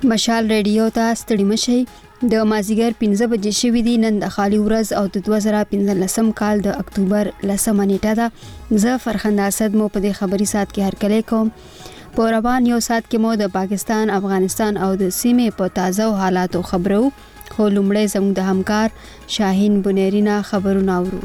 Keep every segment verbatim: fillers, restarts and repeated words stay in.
مشال ریډیو ته ستړي مشئ. د مازیګر پنځه بجې شوي دي. نن د خالي ورځ او د دوه زره پنځلسم کال د اکتوبر لسمه نیټه ده. زه فرخنده اسد مو په دې خبري ساعت کې هرکلی کوم. په روان یو ساعت کې مو د پاکستان، افغانستان او د سیمې په تازه حالاتو خبرو، خو لومړی زموږ د همکار شاهین بنيرينا خبرونه اورو.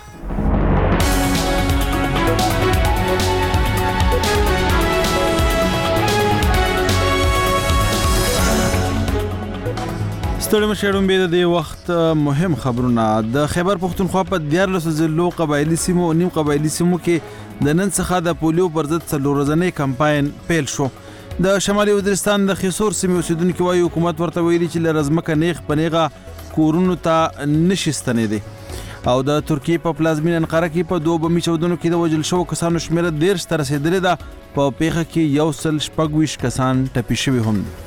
ستړي مشرون به د وخت مهم خبرونه. د خیبر پختونخوا په دیارلس ضلعو قبایلی سیمو او نیم قبایلی سیمو کې د نن څخه د پولیو پر ضد څلور ورځنی کمپاین پیل شو. د شمالي وزیرستان د خیسور سیمې اوسیدونکو وايي حکومت ورته ویلي چې له رزمکه نیغ پنیغه کورونو ته نشي ستنېدی. او د ترکیې په پلازمینه انقره کې په دوه بمي چاودنو کې د وژل شوو کسانو شمیره دېرش ته رسېدلې ده. په پیښه کې یو سل شپږ ویشت کسان ټپي شوي هم دي.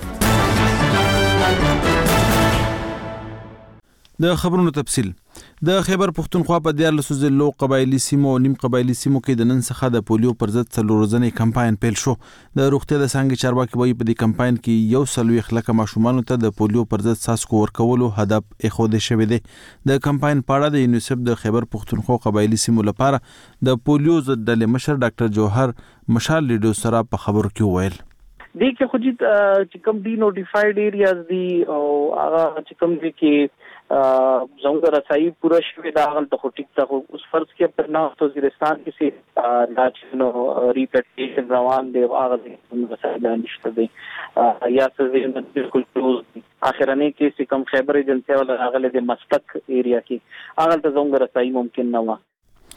د خبرونو تفصیل. د خیبر پختونخوا په دیارلس ضلعو قبایلی سیمو او نیم قبایلی سیمو کې د نن څخه د پولیو پر ضد څلور ورځنی کمپاین پیل شو. د روغتیا د څانګې چارواکي وایي په دې کمپاین کې یو څلوېښت لکه ماشومانو ته د پولیو پر ضد څاڅکو ورکولو هدف ایښودل شوی دی. د کمپاین په اړه د یونیسف د خیبر پختونخوا قبایلی سیمو لپاره د پولیو ضد ډلې مشر ډاکټر جوهر مشال ریډیو سره په خبرو کې وویل دی کې خو چې کوم دی نوټیفاید ایریاز دی او هغه چې کوم دی کې زموږ رسایي پوره شوې ده هغه ته خو ټیک ته اوس فرض کې په ناو وزیرستان کې سي ناچنو ریپټیشن روان دی هغه د رسایي نشته دی یا څه بالکل کلوز دی. اخرنه کې سي کوم خیبر ایجنسی ولا هغه د مستق ایریا کې هغه ته زموږ رسایي ممکن نه و.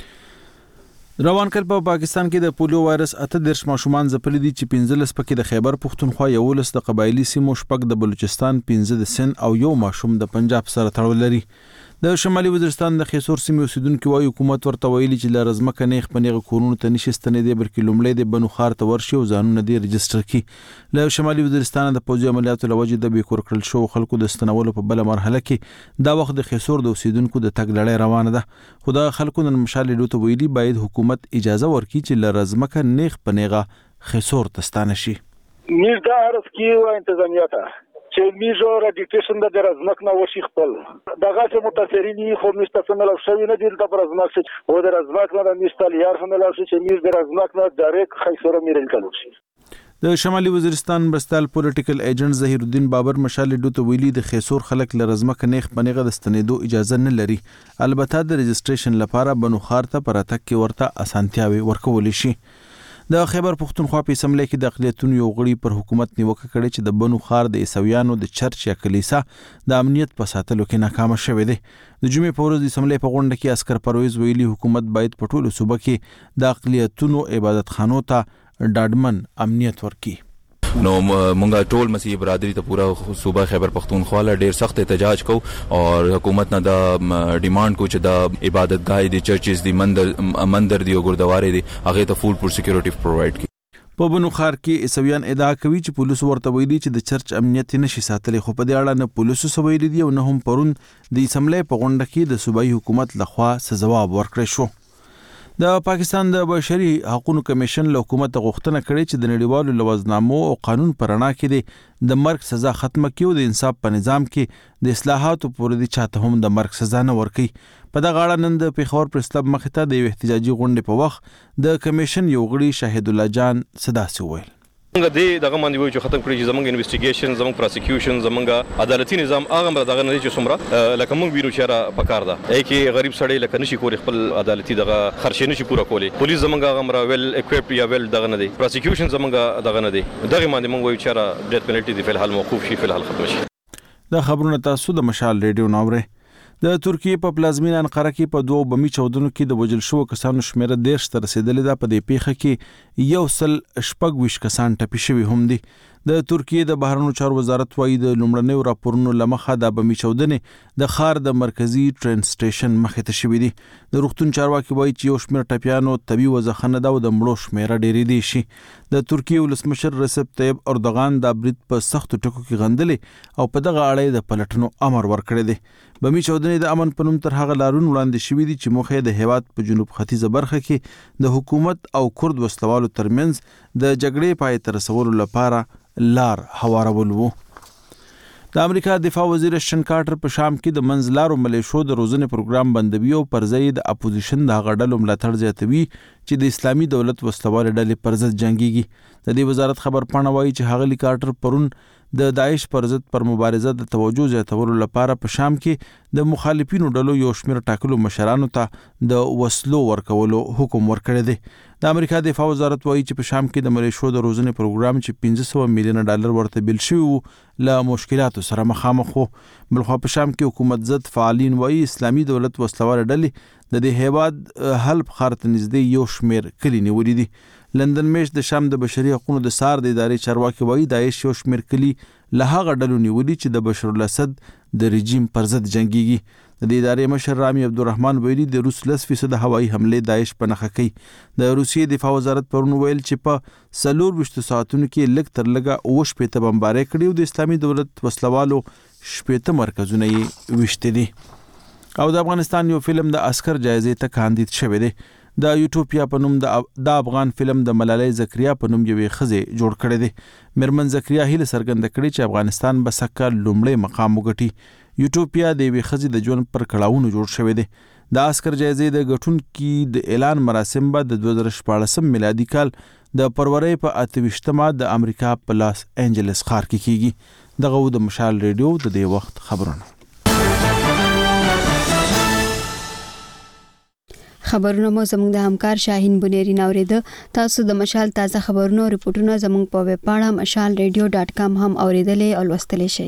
روان کال په پاکستان کې د پولیو وایرس اته دیرش ماشومان ځپلي دي چې پنځلس پکې د خیبر پختونخوا، یولس د قبایلی سیمو، شپږ د بلوچستان، پنځه د سند او یو ماشوم د پنجاب سره تړاو لري. د شمالي وزیرستان د خیسور سیمې اوسیدونکو وايي حکومت ورته ویلي چې له رزمکه نیغ پنیغه کورونو ته نشي ستنېدی بلکې لومړی د بنو خار ته ورشي او ځانونه دې رجسټر کړي. له شمالي وزیرستان د پوځي عملیاتو له وجې د بیکور کړل شو خلکو د ستنولو په بله مرحله کې دا وخت د خیسور د اوسیدونکو د تګ لړۍ روانه ده. خو د خلکو نن مشال ریډیو ته ویلي باید حکومت اجازه ورکړي چې له رزمکه نیغ پنیغه خیسور ته ستانه شي. موږ دا عرض کیو انتظامیه ته چې میجو رجسټریشن د رزمک نه وشي خپل دغه چې متاثرین خو مستثمل شوی نه دي د رزمک او د رزمک نه مستل یار هم لا شي چې میز د رزمک نه ډایرکټ خیسور میرل کلو شي. د شمالي وزیرستان برستال پولیټیکل ایجنټ ظهیر الدین بابر مشال ډو ته ویلي د خیسور خلک له رزمک نیغ پنیغه د ستنېدو اجازه نه لري. البته د رجسټریشن لپاره بنو خار ته پراتک کې ورته اسانتیاوي ورکول شي. د خیبر پختونخوا په اسمبلی کې د اقلیتونو یو غړي پر حکومت نیوکه کړې چې د بنو خار د عیسویانو د چرچ یا کلیسا د امنیت په ساتلو کې ناکام شوی دی. د جمعې په ورځ د اسمبلی په غونډه کې عسکر پرویز ویلي حکومت باید په ټولو صوبه کې د اقلیتونو عبادت خانو ته ډاډمن امنیت ورکړي. نو مونږه ټول مسیحي برادری ته پورا صوبه خیبر پختونخوا له ډیر سخت احتجاج کو او حکومت نه دا ډیماند کو چې دا عبادتګاه دي، چرچز دي، مندر مندر دي او ګردواري دي هغه ته فول پور سکیورټي پرووایډ کی. په بنو خار کې عیسویان ادعا کوي چې پولیس ورته ویلي چې د چرچ امنیت نشي ساتلی، خو په دې اړه نه پولیسو څه ویلي دي او نه هم پرون د اسمبلی په غونډه کې د صوبایي حکومت لخوا څه ځواب ورکړی شو. د پاکستان د بشري حقوقو کمیشن له حکومت غوښتنه کړې چې د نړیوالو لوازنامو او قانون پر رڼا کې د مرګ سزا ختمه کړي او د انصاف په نظام کې د اصلاحاتو پورې د چاته هم د مرګ سزا نه ورکړي. په دغه اړه نن د پیښور پریس کلب مخې ته د یو احتجاجي غونډې په وخت د کمیشن یو غړي شاهد الله جان صداسي وویل موږ دې دغه باندې وایو چې ختم کړی چې زموږ انویسټیګیشن، زموږ پروسیکیوشن، زموږ عدالتي نظام هغه دغه نه دي چې څومره لکه موږ وینو چې را پکار ده ای کې غریب سړی لکه نشي کولی خپل عدالتي دغه خرچې نشي پوره کولی. پولیس زموږ هغه مرا ویل اکویپډ یا ویل دغه نه دي، پروسیکیوشن زموږ دغه نه دي. دغه باندې موږ وایو چې را ډیث پینلټي دی فل حال موقوف شي، فل حال ختم شي. دا خبرونه تاسو د مشال ریډیو ناوره. د ترکیې په پلازمینه انقره کې په دوه بمي چاودنو کې د وژل شوو کسانو شمیره دېرش ته رسېدلې ده. په دې پیښه کې یو سل شپږ ویشت کسان ټپي شوي هم دي. د ترکیې د بهرنیو چارو وزارت وايي د لومړنیو راپورونو له مخه د بمي چاودنې د ښار د مرکزي ټرین سټیشن مخې ته شوي دي. د روغتون چارواکي وايي چې یو شمېر ټپیانو طبي وضع ښه نه ده او د مړو شمیره ډېرېدی شي. د ترکیې ولسمشر رسپ طیب اردوغان دا برید په سختو ټکو کې غندلې او په دغه اړه د پلټنو امر ورکړی دی. بمي چاودنې د امن په نوم تر هغه لارون وړاندې شوي دي چې موخه د هیواد په جنوب ختیځه برخه کې د حکومت او کرد وسلوالو ترمنځ د جګړې پای ته رسولو لپاره لار هوارول وو. د امریکا دفاع وزیر اشتن کارټر په شام کې د منځلارو ملیشو د روزنې پروګرام بندوي او پر ځای د اپوزیشن د هغه ډلو ملاتړ زیاتوي چې د اسلامي دولت وسلوالې ډلې پر ضد جنګيږي. د دې وزارت خبر پاڼه وایي چې هغه کارټر پرون د داعش پر ضد پر مبارزه د توجه زیاتولو لپاره په شام کې د مخالفینو ډلو یو شمېر ټاکلو مشرانو ته د وسلو ورکولو حکم ورکړی دی. د امریکا دفاع وزارت وایي چې په شام کې د ملیشو د روزنې پروګرام چې پنځه سوه میلیونه ډالر ورته بیل شوي وو له مشکلاتو سره مخامخ وو. بلخوا په شام کې حکومت ضد فعالین وایي اسلامي دولت وسلوالې ډلې د دې هیواد حلب ښار ته نږدې یو شمېر کلي نیولي دي. لندن میش د شام د بشري حقوقو د سار د ادارې چارواکي وایي داعش یو شمېر کلي له هغه ډلو نیولي چې د بشر الاسد د رژیم پر ضد جنګيږي. د دې ادارې مشر رامي عبدالرحمن ویلي د روس لس فیصد هوایي حملې داعش په نښه کوي. د روسیې دفاع وزارت پرون ویل چې په څلور ویشتو ساعتونو کې لږ تر لږه اوه شپېته بمبارۍ کړي او د اسلامي دولت وسلوالو شپېته مرکزونه یې ویشتي دي. او د افغانستان یو فلم د اسکر جایزې ته کاندید شوی دی. د یوټوپیا په نوم د افغان فلم د ملالۍ زکریا په نوم یوې ښځې جوړ کړی دی. میرمن زکریا هیله څرګنده کړې چې افغانستان به سږ کال لومړی مقام وګټي. یوټوپیا د یوې ښځې د ژوند پر کړاوونو جوړ شوی دی. د اسکر جایزې د ګټونکي د اعلان مراسم به د دوه زره شپاړسم میلادي کال د فروری په اته ویشتمه د امریکا په لاس انجلس ښار کې کیږي. دغه د مشال ریډیو د دې وخت خبرونه. خبرونه مو زموږ د همکار شاهین بنيري نوریده. تاسو د مشال تازه خبرونه او ریپورتونه زموږ په ویب پاڼه مشال ریډیو ډاټ کام هم اوریدلې او لوستلی شئ.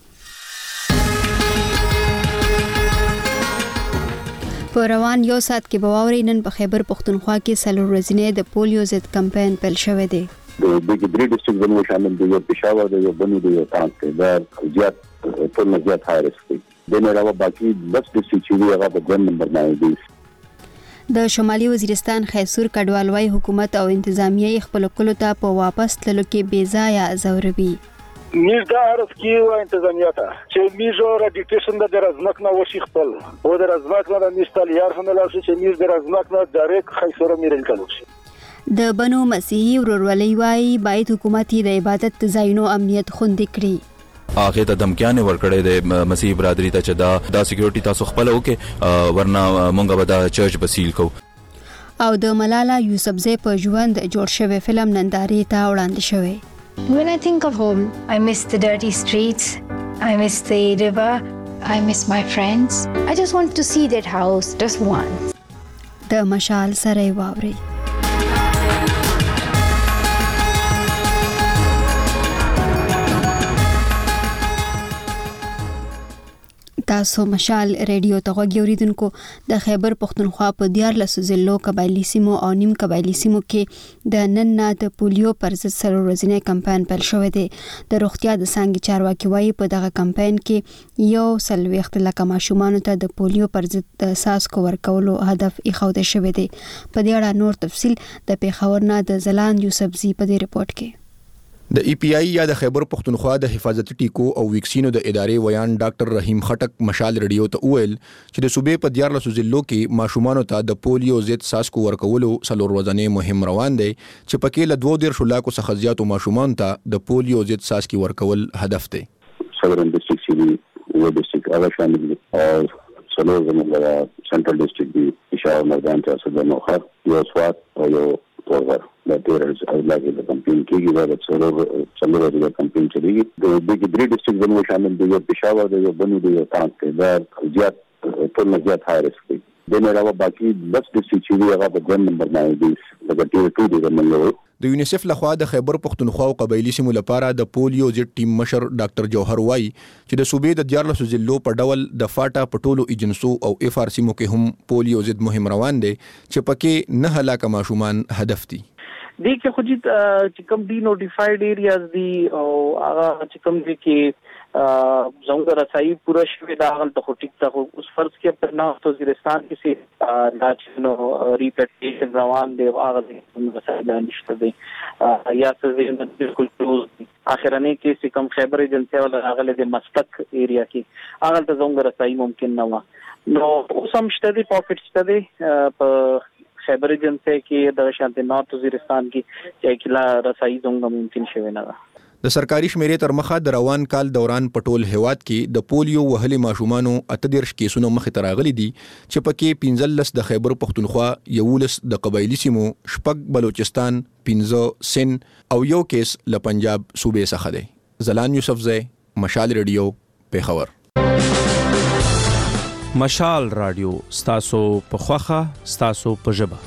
په روان یو ساعت کې به واورئ نن په خیبر پښتونخوا کې څلور ورځنی د پولیو ضد کمپاین پیل شوی دی. د دې درې ډیسټریکټ زموږ شامل دي، یو پېښور دی، یو بنو دی، یو ترانسپورت دا زیات ټول نه زیات هاي رسک دي. د نه علاوه باقي دس ډیسټریکټ چې هغه په دویم نمبر باندې دي. د شمالي وزیرستان خیسور کډوالوي حکومت او انتظامیه خپل کلو ته په واپس تللو کې بې ځایه زوروي. میز دا عرض کیو انتظامیه ته چې میزو را ډیکټیشن د رزمک نه وشي خپل او د رزمک نه نستل یار هم لا چې میز د رزمک نه ډایرک خیسور میرل کلو شي. د بنو مسیحي ورورولۍ وايي باید حکومت د عبادت ځایونو امنیت خوندي کړي. هغه ته دمکیانه ورکړې د مسیحي برادری ته چې دا د سکیورټي تاسو خپل وکي ورنه مونږ به د چرچ بسیل کو. او د ملالا یوسفزۍ په ژوند جوړ شوی فلم نندارې ته وړاندې شوی. When I think of home, I miss the dirty streets, I miss the river, I miss my friends. I just want to see that house just once. د مشال سره واوري. تاسو مشال ریډیو ته غوږی اوریدونکو. د خیبر پښتونخوا په دیارلسو ضلعو قبایلي سیمو او نیم قبایلي سیمو کې د نن نه د پولیو پر ضد څلور ورځنی کمپاین پیل شوی دی. د روغتیا د څانګې چارواکي وایي په دغه کمپاین کې یو څلوېښت لکه ماشومانو ته د پولیو پر ضد د څاڅکو ورکولو هدف ایښودل شوی دی. په دې اړه نور تفصیل د پېښور نه د ځلاند یوسفزي په دې رپورټ کې. د ای پی آی یا د خیبر پښتونخوا د حفاظتي ټیکو او ویکسینو د ادارې ویان ډاکټر رحیم خټک مشال ریډیو ته وویل چې د صوبې په دیارلسو ضلعو کې ماشومانو ته د پولیو ضد څاڅکو ورکولو څلور ورځنی مهم روان دی چې پکې له دوه دیرشو لاکو څخه زیاتو ماشومانو ته د پولیو ضد څاڅکي ورکول هدف دی. سدرن ډیسټریکټ چې یو ډیسټریکټ هغه شامل دي او څلور زموږ سنټرل ډیسټریکټ دی پېښور میدان ته صدر نوخر یو سوات او یو تورغر د ټیررز او لاګي د کمپین کېږي دا څلور څلور د کمپین چلیږي. د دې درې ډیسټریکټ زموږ شامل دي، یو پېښور دی، یو بنو دی، یو ترانسپورت دا زیات ټول نه زیات هاي رسک دي. د نه علاوه باقي دس ډیسټریکټ چې هغه په دویم نمبر باندې دي د ټیر ټو دی زموږ. د یونیسف لخوا د خیبر پښتونخوا او قبایلی سیمو لپاره د پولیو ضد ټیم مشر ډاکټر جوهر وای چې د صوبې د دیارلسو ضلعو په ډول د فاټا پټولو ایجنسو او اف آر سیمو کې هم پولیو ضد مهم روان دی چې پکې نه هلاک ماشومان هدف دي. دي کې خو چې کوم ډي نوټیفاید ایریاز دي او هغه چې کوم دي کې زموږ رسایي پوره شوې دا هغه ته خو ټیک ته اوس فرض کې په نو وزیرستان کې سي دا نو ریپټیشن روان دی هغه د رسایي نشته دی یا څه بالکل کلوز اخرنه کې سي کوم خیبر ایجنسی ولا هغه د مسلک ایریا کې هغه ته زموږ رسایي ممکن نه و نو اوس هم شته دی پاکټ شته دی په خیبر ایجنسی کې د شانتي نورث وزیرستان کې چې کله رسایي زموږ ممکن شوی نه. د سرکاري شمیرې تر مخه د روان کال دوران پټول هواد کې د پولیو وهلي ماشومانو اته دیرش کیسونو مخې ته راغلي دي چې پکې پنځلس د خیبر پښتونخوا، یولس د قبایلی سیمو، شپږ بلوچستان، پنځه سند او یو کیس له پنجاب صوبې څخه دی. زلان یوسفزی، مشال ریډیو، پیښور. مشال رادیو ستاسو په خوخه ستاسو په ژبه.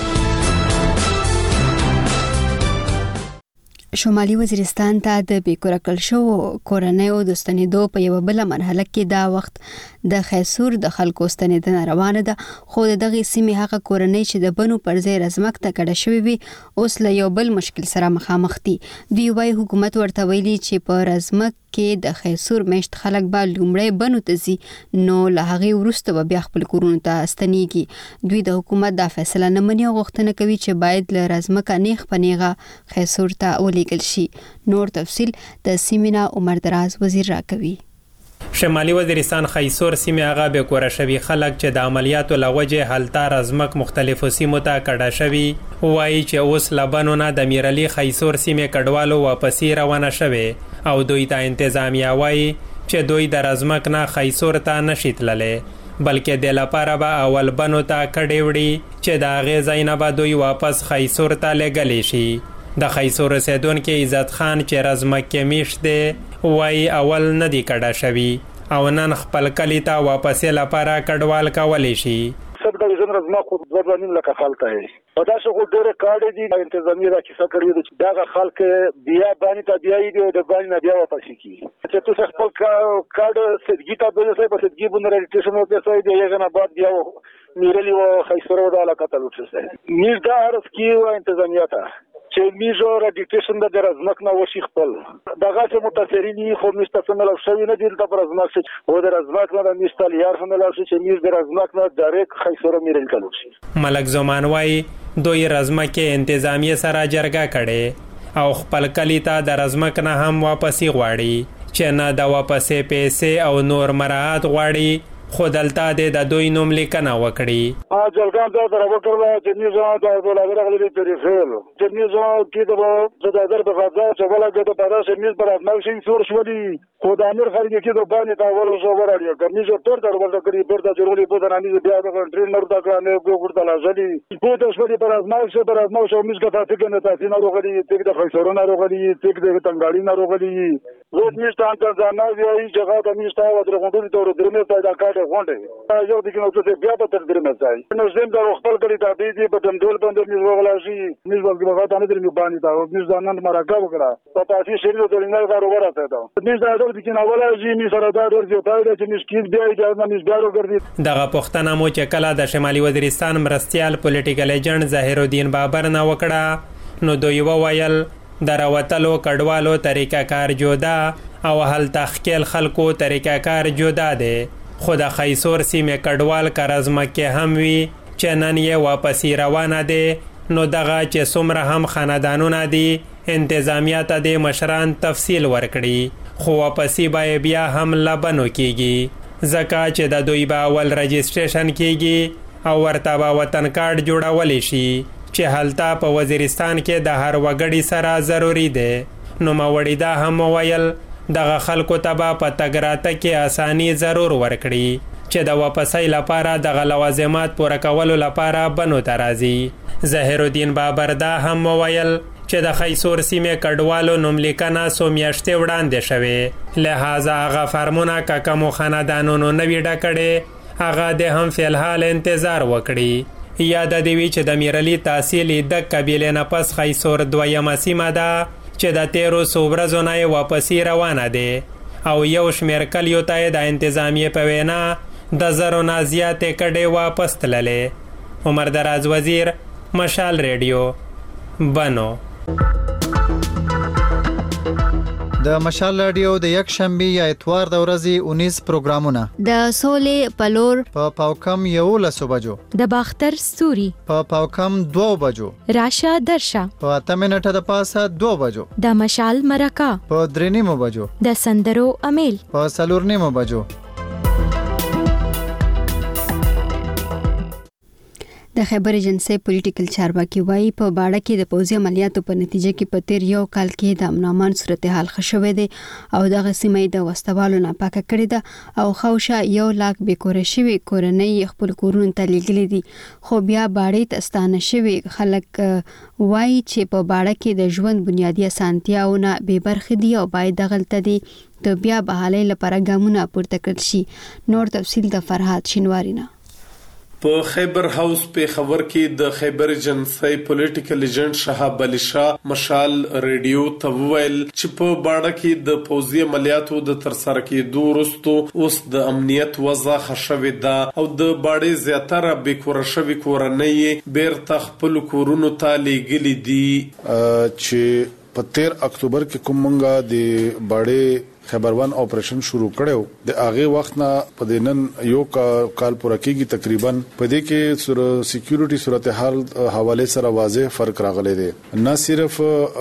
شمالي وزیرستان ته د بیکوره کړل شوو کورنیو د ستنېدو په یوه بله مرحله کې دا وخت د خیسور د خلکو ستنېدنه روانه ده، خو د دغې سیمې هغه کورنۍ چې د بنو پر ځای رزمک ته کډه شوې وي اوس له یو بل مشکل سره مخامخ دي. دوی وایي حکومت ورته ویلي چې په رزمک کې د خیسور میشت خلک به لومړی بنو ته ځي، نو له هغې وروسته به بیا خپل کورونو ته ستنېږي. دوی د حکومت دا فیصله نه مني او غوښتنه کوي چې باید له رزمکه نیغ په نیغه خیسور ته ولیږل شي. نور تفصیل د سیمینا عمر دراز وزیر راکوي. شمالي وزیرستان خیسور سیمه هغه به کور شوی خلک چې د عملیاتو لوجه حالتا رزمک مختلفو سیمو ته کډه شوی وایي چې اوس لبنونه د میرلی خیسور سیمه کډوالو واپسی روانه شوه او دوی ته انتظامیه وایي چې دوی د رزمک نه خیسور ته نشي تللی، بلکې د لپاره به اول بنو ته کډې وړي چې د هغې ځای نه به دوی واپس خیسور ته لېږلی شي. د خیسور اوسیدونکي عزت خان چې رزمک کې میشت دی وایي اول نه دی کډه شوي او نن خپل کلي ته واپسې لپاره کډوال کولی شي. سب ډیویژن رزمک خو دوه دوه نیم لکه خلک دی په داسې خو ډېرې کاډې دي انتظامیه دا کیسه کړې ده چې دغه خلک بیا بانې ته بیایي او د بانې نه بیا واپسې کېږي چې تاسو خپل کاډ سدګي ته بلسئ په سدګي باندې رجسټریشن وکړئ د هغې نه بعد بیا میرلی و خیسور د علاقه ته لوټ شئ. میز دا عرض کړي و انتظامیه ته چې میزو رجسټریشن د رزمک نه وشي خپل دغه چې متاثرین خو مستثمل شوی نه دي د رزمک چې و د رزمک نه د مستل یار نه لاسي چې میز د رزمک نه ډایرکټ خیسور میرل کلو شي. ملک زمان وای دوی رزمک انتظامیه سره جرګه کړي او خپل کلی ته د رزمک نه هم واپسی غواړي چې نه د واپسې پیسې او نور مراعات غواړي، خو دلته د دوی نوم لیکنه وکړي. ا جلګان دا راوکړل چې نیزه د بلادر غلي پریفل چې نیزه کې د زادر په فضا چې ولا د په داسې نیز پر ازمل شي سور شولي خو د امیر خارجي کې د باندې تا ول زو وراړي کمیزه تر در ورته کړی پر د جوړولې په دانې بیا د ټرینر دا کړنه ګورته لازلي په د شولي پر ازمل شي پر ازمل شو میز کا تاسو نه تاسو نه روغلي تک د خیسورونه روغلي تک د تنګاړي نه روغلي زه میشته انت ځانه وی جګه د میشته و درغونډې تور درمه پیدا کړه غونډه یو د کینو څه بیا په تر درمه ځای نو زم د خپل کړي ته دې په دمدل باندې میز وغلاشي میز باندې په تاسو درمه باندې دا میز ځانان مرګه وکړه په تاسو شریو د لنګ کارو ورته دا میز دا د کینو ولاشي میز سره دا ورته پایله چې میز کې بیا اجازه میز ګارو ګرځي. دغه پښتنه مو چې کله د شمالي وزیرستان مرستيال پولیټیکل ایجنټ ظاهر الدین بابر نه وکړه نو دوی وویل د راوتلو کډوالو طریقه کار جودا او هل تخکیل خلکو طریقه کار جودا دی، خو د خیسور سیمه کډوال کارزمکه هم وی چې نن یې واپسی روانه دی نو دغه چې څومره هم خاندانونه دي انتظامیه ته د مشران تفصیل ورکړي، خو واپسی به بیا هم لبنو کیږي ځکه چې د دوی به اول رجسټریشن کیږي او ورته به وطن کارت جوړولی شي چې هلته په وزیرستان کې د هر وګړي سره ضروری دی. نو موړي دا هم ویل دغه خلکو ته به په تګراته کې اسانی ضرور ورکړي چې د واپسۍ لپاره دغه لوازمات پوره کولو لپاره بنو ته راځي. ظاهر الدین بابر دا هم ویل چې د خیسور سیمې کډوالو نوملیکنه څو میاشتې وړاندې شوې، لہذا هغه فارمونه که کومو خاندانونو نه وي ډکړې هغه د هم فی الحال انتظار وکړي. یاد دی وی چې د میرلی تحصیل د قبیله نه پس خیسور دویمه سیمه ده چې د تیرو څو ورځو نه واپسی روانه ده او یو شمېر کلیو ته د انتظامیې په وینا د زرو نه زیاتې کډې واپس تللې. عمر دراز وزیر، مشال ریډیو، بنو. د مشال رادیو د یک شنبه یا اتوار د ورځې اونیس پروګرامونه د سولې پلور په پاوکم یولسو بجو، د باختر ستوري په پاوکم دو بجو، راشه درشه په اته منټه د پاسه دو بجو، د مشال مرکه په درې نیمو بجو، د سندرو امیل په څلور نیمو بجو. د خیبر ایجنسی پولیټیکل چارواکي وایي په باړه کې د پوځي عملیاتو په نتیجه کې په تیر یو کال کې د امن امان صورتحال ښه شوې ده او دغه سیمه د وسوالو ناپاکه کړې ده او خوشا یو لاک بې کوره شوي کورنۍ خپل کورونو ته لیږلي دي خو بیا باړې ته ستانه شوي خلک وایي چې په باړه کې د ژوند بنیادی اسانتیاونه بې برخې دي او باید دغلته دي د بیا بحالۍ لپاره ګامونه پورته کړل شي. نور تفصیل د فرهاد شینواری نه. په خیبر هاوس په خبر کې د خیبر ایجنسی پولیټیکل ایجنټ شهاب علي شاه مشال ریډیو ته وویل چې په باړه کې د پوځي عملیاتو د ترسره کېدو وروسته اوس د امنیت وضع ښه شوې ده او د باړې زیاتره بې کوره شوي کورنۍ بیرته خپل کورونو ته لیږلي دي. چې په تیر اکتوبر کې کوم مونږه د باړې خیبر ون اپریشن شروع کړو د هغه وخت نه په دینن یو کال پوره کېږي تقریبا په دې کې سر سکیورټي صورتحال حواله سره واضح فرق راغلی دی. نه صرف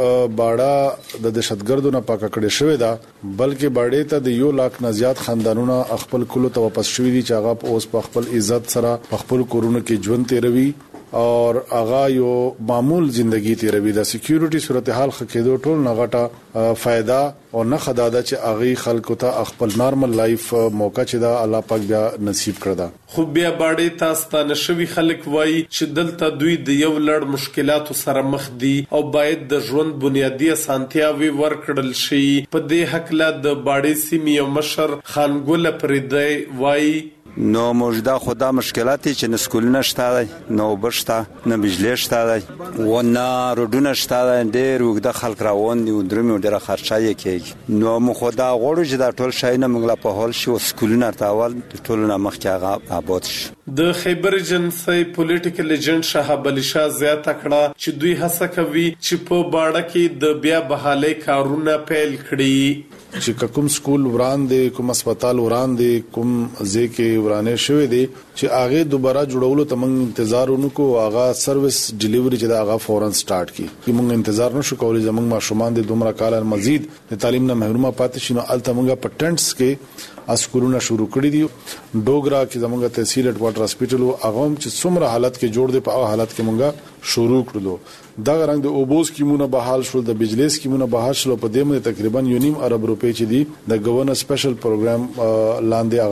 باړه د دهشتګردو نه پاکه کړي شوی دا بلکې باړې ته د یو لاک نه زیات خاندانونه خپل کلو ته واپس شوی دي چې هغه اوس په خپل عزت سره په خپل کورونو کې ژوند تیروي اور اغا یو معمول زندگی تیروي. د سکیورټي صورتحال خکېدو ټول نغټه فائدہ او نه خداده چې اغي خلکو ته خپل نارمل لایف موقع چې دا الله پاک بیا نصیب کړدا. خو بیا باړې تاسو ته نشوي خلک وایي چې دلته دوی د یو لړ مشکلاتو سره مخ دي او باید د ژوند بنیادی اسانتیاوي ورکړل شي. په دې حق لا د باړې سیمې مشر خانګل پردی وایي نو موجوده خدا مشکلاتی چې نسکولونه شته نو بشته نه بجلی شته و نه روډونه شته ډېر وګړه خلک راوون دي درمه ډېر خرچای کوي نو مو خدا غوړو چې دا ټول شای نه موږ په هول شي سکولونه تاول ټول نه مخ کې آباد شي. د خیبر ایجنسی پولیټیکل ایجنټ شهاب علي شاه زیاته کړه چې دوی هڅه کوي چې په باړه کې د بیا بحالۍ کارونه پیل کړي. چې کوم سکول وړاندې کوم هسپتال وړاندې کوم ځکه ورانه شوې دي چې هغه دوباره جوړولو ته موږ انتظار ونکو هغه سرویس ډیلیوري چې دا هغه فورن سٹارټ کی چې موږ انتظار نشو کولای زموږ ماشومان د دومره کال مزید د تعلیم نه محروم پاتې شي نو الته موږ پټنټس کې اسکولونه شروع کړی دي. ډوګرا کې زموږ تحصیل هډ کوارټر هسپټل او هغه چې څومره حالت کې جوړ دي په هغه حالت کې موږ شروع کړلو. دا رنګ د اوبوس کیمونه بحال شول د بجلی کیمونه بحال شول په دې باندې تقریبا یو نیم ارب روپۍ چې دي د گورنر سپیشل پروګرام لاندې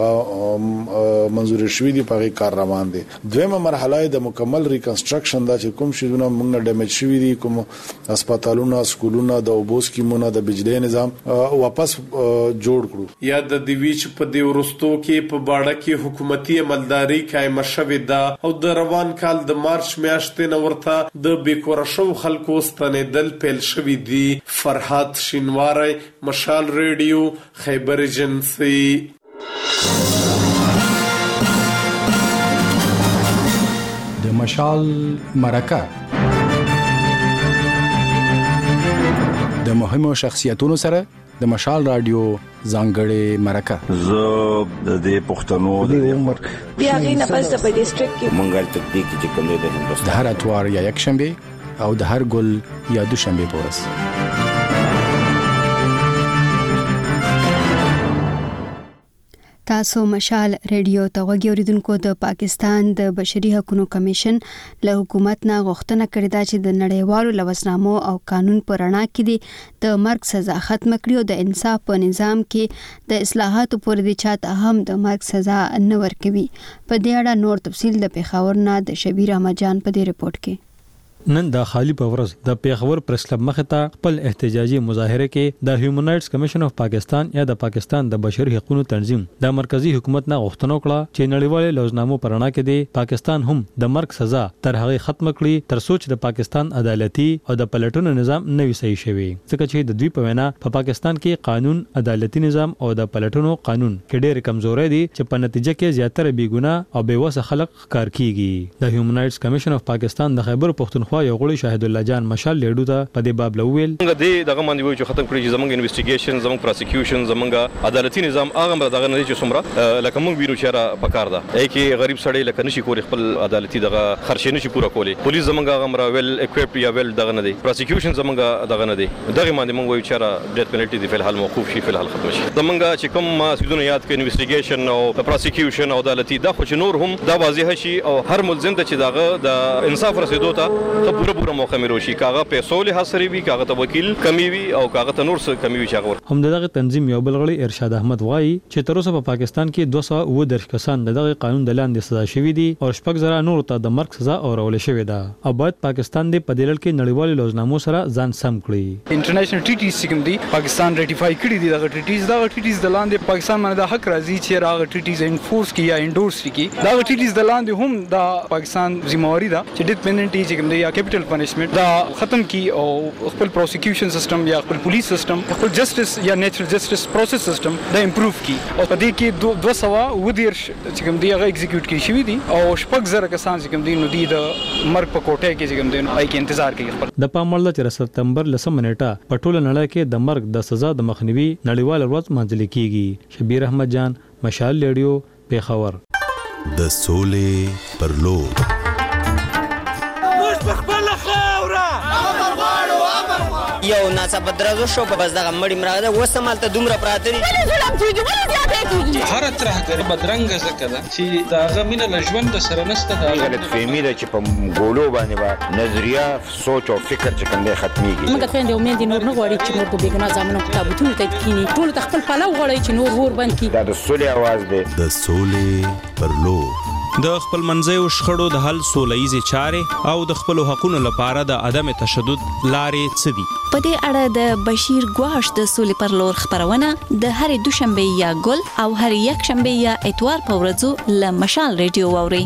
هغه منزور شوې دي په کار روان دي. دویمه مرحله د مکمل ریکنسټرکشن دا چې کوم شیونه موږ ډیمیج شوې دي کوم هسپتالونه سکولونه د اوبوس کیمونه د بجلی نظام واپس جوړ کړو. یا د دیوی چې په دې ورستو کې په باړه کې حکومتي عملداري قائم شوې ده او د روان کال د مارچ میاشتې نو ورته د بیکور شو خلکو ستنېدل پیل شوی دی. فرهاد شینواری مشال ریډیو خیبر ایجنسی. د مشال مرکه د مهمو شخصیتونو سره د مشال رادیو ځانګړې مرکه زه د دې پښتنو د عمر بیا غي نه پس په ډیسټریکټ کې منګل تکتیک چې کوم دی د هندوستان د هر اتوار یا یک شنبه او د هر ګل یا دوشنبه پورس. تاسو مشال ریډیو ته غوږی اوریدونکو د پاکستان د بشري حقوقو کمیشن له حکومت نه غوښتنه کړې ده چې د نړیوالو لوثنامو او قانون پر رڼا کې د د مرګ سزا ختم کړي او د انصاف په نظام کې د اصلاحاتو پورې د چاته هم د مرګ سزا نه ورکوي. په دې اړه نور تفصیل د پیښور نه د شبیر احمد جان په دې رپورت کې. نن د خالی په ورځ د پیښور پریس کلب مخ ته خپل احتجاجي مظاهره کې د هیومن رائټس کمیشن اف پاکستان یا د پاکستان د بشري حقوقو تنظیم د مرکزی حکومت نه غوښتنه وکړه چې نړیوال لوزنامو پرانا کې دی پاکستان هم د مرګ سزا تر هغه ختم کړي تر څو چې د پاکستان عدالتي او د پلټونو نظام نوي صحیح شوي. ځکه چې د دوی په وینا په پا پاکستان کې قانون عدالتي نظام او د پلټونو قانون کې ډېر کمزوري دي چې په نتیجه کې زیاتره بیګناه او بیوسه خلک کار کیږي. د هیومن رائټس کمیشن اف پاکستان د خیبر پښتونخوا پښتونخوا یو غړي شاهد الله جان مشال لیډو ته په دې باب لویل موږ دې دغه باندې وایو چې ختم کړی چې زموږ انویسټیګیشن زموږ پروسیکیوشن زموږ عدالتي نظام هغه دغه نه چې څومره لکه موږ وینو چې را پکار ده ای کې غریب سړی لکه نشي کولی خپل عدالتي دغه خرچې نشي پوره کولی پولیس زموږ هغه مرا ویل اکويپډ یا ویل دغه نه دی پروسیکیوشن زموږ دغه نه دی دغه باندې موږ وایو چې را ډیث پینلټي دی په الحال موقوف شي په الحال ختم شي زموږ چې کوم سیدونه یاد کې انویسټیګیشن او پروسیکیوشن او عدالتي دا خو چې نور هم دا واضح شي او هر ملزم ته چې دغه د انصاف رسیدو ته خو پوره پوره موقع مې روشي کاغه پیسو له حاصل وي کاغه ته وکیل کمی وي او کاغه ته نور څه کمی وي چې هم دغه تنظیم یو بل غړي ارشاد احمد وایي چې تر اوسه په پاکستان کې دوه سوه اووه دېرش کسان دغه قانون د لاندې سزا شوي دي او شپږ زره نور ته د مرګ سزا اورول شوې ده او باید پاکستان د پدیلل کې نړیوالو لوزنامو سره ځان سم کړي انټرنیشنل ټریټیز کوم دي پاکستان ریټیفای کړي دي دغه ټریټیز دغه ټریټیز د لاندې پاکستان باندې د حق راځي چې راغ ټریټیز انفورس کی یا انډورس کی دغه ټریټیز د لاندې هم د پاکستان ذمہواری ده چې ډیث پینلټي چې کوم دی یا کیپټل پنیشمنت دا ختم کی او خپل پروسیکیوشن سیستم یا خپل پولیس سیستم خپل جسټس یا نیچرل جسټس پروسس سیستم دا امپروو کی او په دې کې دوه سوه اووه دېرش چې کوم دی هغه ایگزیکیوټ کړي شوي دي او شپږ زره کسان چې کوم دي نو دی د مرګ په کوټه کې چې کوم دی نو آی کې انتظار کوي د پام وړ چې سپتمبر لسمه نیټه په ټوله نړۍ کې د مرګ د سزا د مخنیوي نړیوال ورځ منځل کیږي شبیر احمد جان مشال لیډیو پیښور د سولې پر لور یو ناڅاپه درزو شو په بس دغه مړی مراغه ده اوس همالته دومره پراته دي ولې ظلم کېږي ولې زیاتی کېږي هره ترهګري بدرنګه ځکه ده چې د هغه مینه له ژوند سره نشته د غلطفهمي ده چې په ګولو باندې به نظریه سوچ او فکر چې کوم دی ختمیږي موږ خویندې او میندې نور نه غواړي چې نور په بېګناه زامنو په تابوتونو ته کښېني ټولو ته خپل پلو غواړي چې نور اور بند کړي دا د سولې اواز دی د سولې پر لور د خپل منځیو شخړو د حل سولهییزې چارې او د خپلو حقونو لپاره د عدم تشدد لارې څه دي په دې اړه د بشیر ګواښ د سولې پر لور خبرونه د هرې دوشنبه یا ګل او هرې یکشنبه یا اتوار په ورځو له مشال ریډیو واورئ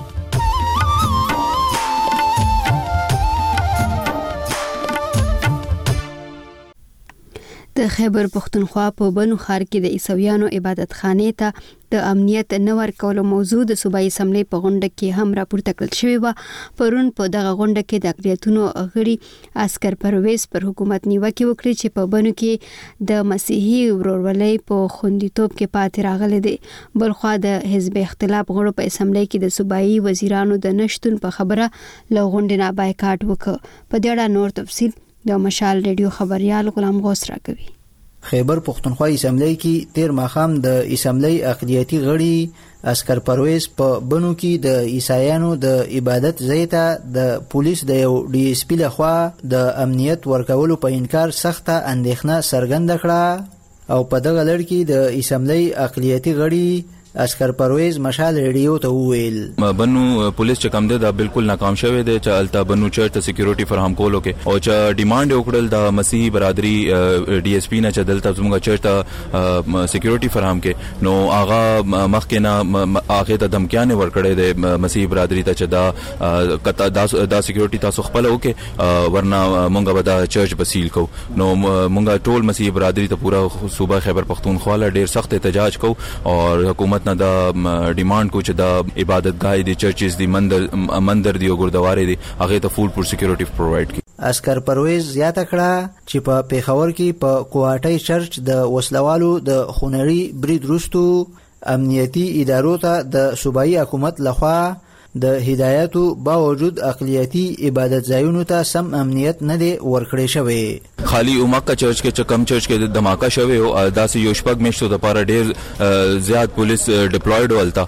د خیبر پښتونخوا په بنو ښار کې د عیسویانو عبادت خانې ته د امنیت نه ورکولو موضوع د صوبایي اسمبلی په غونډه کې هم راپورته کړل شوې وه پرون په دغه غونډه کې د اقلیتونو غړي عسکر پرویز پر حکومت نیوکې وکړې چې په بنو کې د مسیحي ورورولۍ په خوندیتوب کې پاتې راغلی دی بلخوا د حزب اختلاف غړو په اسمبلی کې د صوبایي وزیرانو د نشتون په خبره له غونډې نه بایکاټ وکړ په دې اړه نور تفصیل د مشال ریډیو خبريال غلام غوث راکوي خیبر پښتونخوا اسمبلی کې تیر ماخام د اسمبلی اقلیتی غړي عسکر پرویز په بنو کې د عیسایانو د عبادت ځای ته د پولیس د یو ډي اس پی لخوا د امنیت ورکولو په انکار سخته اندېښنه څرګنده کړه او په دغه لړ کې د اسمبلی اقلیتی غړي عسکر پرویز مشال ریډیو ته وویل بنو پولیس چې کوم دی دا بالکل ناکام شوی دی چې التا بنو چرچ ته سکیورټي فراهم کولو کې او چې ډیماند وکړل د مسیحي برادری ډي اس پی نه چې دلته زموږ چرچ ته سکیورټي فراهم کې نو هغه مخکې نه هغه ته دمکیانې ورکړې د مسیحي برادری ته چې دا کتا دا سکیورټي تاسو خپل وکړي ورنه مونږ به دا چرچ بسیل کو نو مونږ ټول مسیحي برادری ته پورا صوبه خیبر پختونخوا له ډیر سخت احتجاج کو او حکومت نه دا ډیماند کو چې دا عبادتګاه دي چرچز دي مندر مندر دی او ګردواري دي هغه ته فول پور سکیورټي پرووایډ کی عسکر پرویز زیاته کړه چې په پیښور کې په کوواټي چرچ د وسلوالو د خونړي برید وروستو امنیتي ادارو ته د صوبایي حکومت لخوا د هدایتو باوجود اقلیتی عبادت ځایونو ته سم امنیت نه دی ورکړی شوی خالی اوماکا چرچ کې کم چرچ کې دماکا شوی او داسې یو شپږ میاشتو لپاره ډیر زیات پولیس ډپلویډ ولتا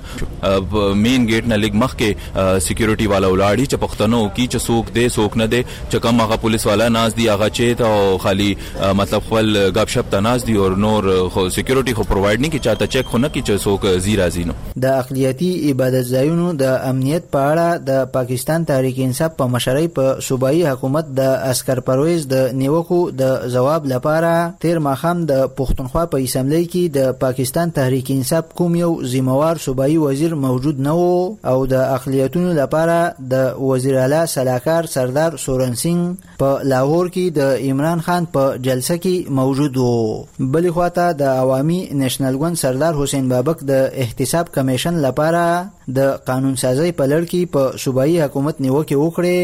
مین گیټ نه لګ مخ کې سکیورټي والا ولاړی چې پښتنو کې چې څوک دی څوک نه دی چې کم هغه پولیس والا ناز دی هغه چیت او خالی مطلب خپل غاب شپ تناز دی او نور خو سکیورټي خو پرووایډ نه کی چاته چک خو نه کی چې څوک زیرا زینو د اقلیتی عبادت ځایونو د امنیت په اړه د پاکستان تحریک انصاف په مشرۍ په صوبایي حکومت د عسکر پرویز د نیوکو د جواب لپاره تیر ماخام د پښتونخوا په اسمبلی کې د پاکستان تحریک انصاف کوم یو ذمہوار صوبایي وزیر موجود نه وو او د اقلیتونو لپاره د وزیر اعلی سلاکار سردار سورن سنگ په لاهور کې د عمران خان په جلسه کې موجود وو بل خواته د عوامي نېشنل ګوند سردار حسین بابک د احتساب کمیشن لپاره د قانون سازی په لړ کې په صوبایي حکومت نیوکه وکړې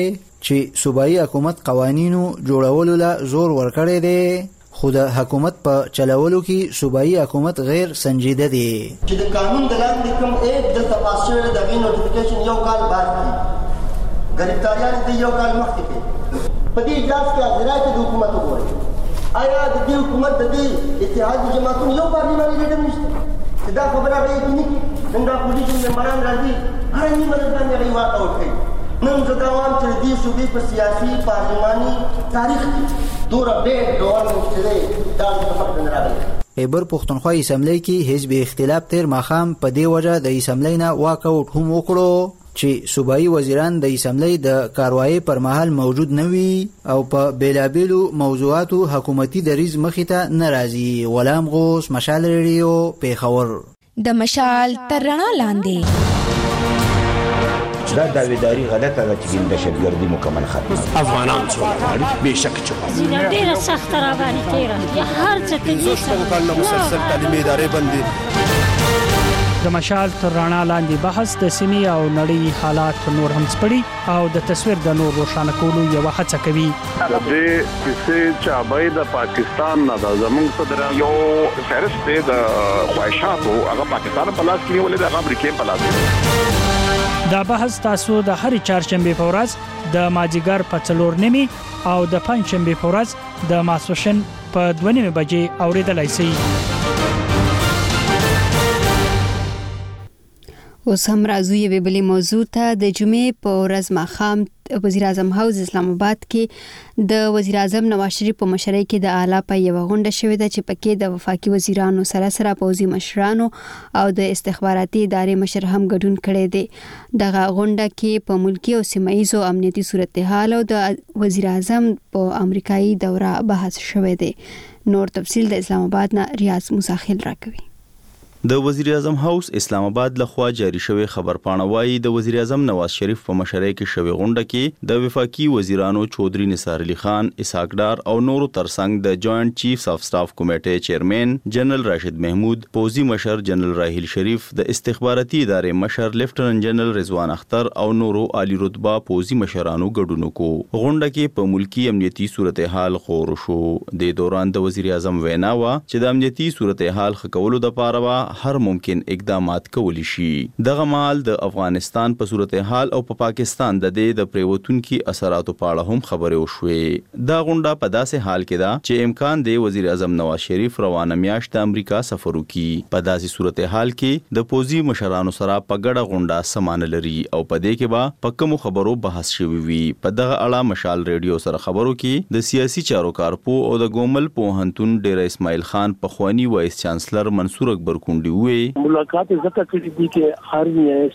چې صوبایي حکومت قوانینو جوړولو لا زور ورکړی دی، خو د حکومت په چلولو کې صوبایي حکومت غیر سنجیده دی. چې د قانون د لاندې کوم ایک د تپاس شوی د غي نوټیفیکیشن یو کال بعد کی ګرفتاریان د یو کال مخکې کې په دې اجلاس کې حاضرای د حکومت وګوري، آیا د دې حکومت د دې اتحاد جماعتونو یو پارلیماني لیډر نشته چې دا خبره به یې نه نن دا پولیسو ممبران راځي هر نیمه ورځ باندې غي واقع وکړي. نن زه دا وایم چې دې صوبې په سیاسي پارلیماني تاریخ کې دوره ډېر ډول مشکلې دا د مخ نه راغلي. خیبر پښتونخوا اسمبلی کې حزب اختلاف تیر ماخام په دې وجه د اسمبلی نه واک اوټ هم وکړو چې صوبایي وزیران د اسمبلی د کاروایی پر مهال موجود نه وي او په بیلابیلو موضوعاتو حکومتي دریز مخې ته نه راځي. غلام غوث، مشال ریډیو، پیښور. د مشال تر رڼا لاندې دا داویداری غلطه ده چې د شتګردي مکمل ختم افغانان څو غواړي بهشکه چې زینه ډیره سخت را باندې تیرا یا هر څه کې زوستو کال مسلسل تعلیمي ادارې بندي. د مشال تر رڼا لاندې بحث د سیمې او نړۍ حالات نور هم سپړي او د تصویر د نور روښانه کولو یو هڅه کوي. د دې کیسې چې ابای د پاکستان نه د زموږ صدر یو فهرست د خواهشاتو هغه پاکستان په لاس کې نیولې د امریکا په لاس کې. دا بحث تاسو د هرې چهارشنبه په ورځ د ماجیګر په څلور نیمې او د پنځشنبه په ورځ د ماسوشن په دوه نیمې بجې اوریدلای شئ. اوس هم راځو یوې بلې موضوع ته. د جمعې په ورځ ماښام وزیر اعظم هاوس اسلام آباد کې د وزیر اعظم نواز شریف په مشرۍ کې د اعلی پای یو غونډه شوې ده چې پکې د وفاقي وزیرانو سره سره پوځي مشرانو او د استخباراتي ادارې مشر هم ګډون کړی دی. دغه غونډه کې په ملکی او سیمایي امنیتي صورتحال او د وزیر اعظم په امریکایي دوره بحث شوې دی. نور تفصیل د اسلام آباد نه ریاض مساخیل راکوي. د وزیر اعظم هاوس اسلام آباد لخوا جاری شوی خبر پاڼه وايي د وزیر اعظم نواز شریف په مشرۍ کې شوی غونډه کې د وفاقي وزیرانو چودري نثار علي خان، اسحاق ډار او نورو ترڅنګ د جوائنٹ چیفز اف سٹاف کمیټې چیرمن جنرال راشد محمود، پوزي مشر جنرال راحیل شریف، د استخباراتي ادارې مشر لیفټننټ جنرال رضوان اختر او نورو عالی رتبه پوزي مشرانو ګډون وکړو. غونډه کې په ملکی امنیتي صورتحال خور شو. د دوران د وزیر اعظم وینا وا چې د امنیتي صورتحال ښه کولو د پاره هر ممکن اقدامات کولی شي. دغه مال د افغانستان په صورتحال او په پا پاکستان د دې د پریوتونکو اثراتو په اړه هم خبرې وشوې. دا غونډه په داسې حال کې ده چې امکان دی وزیر اعظم نواز شریف روانه میاشت د امریکا سفر وکړي. په داسې صورتحال کې د پوزي مشرانو سره په ګډه غونډه سمانه لري او په دې کې به په کوم خبرو بحث شوی وي. په دغه اړه مشال ریډیو سره خبرو کې د سیاسي چارو کارپو او د ګومل پوهنتون ډیر اسماعیل خان پخوانی وایس چانسلر منصور اکبر کونډي وی ملاقات زکه کړي دي چې هر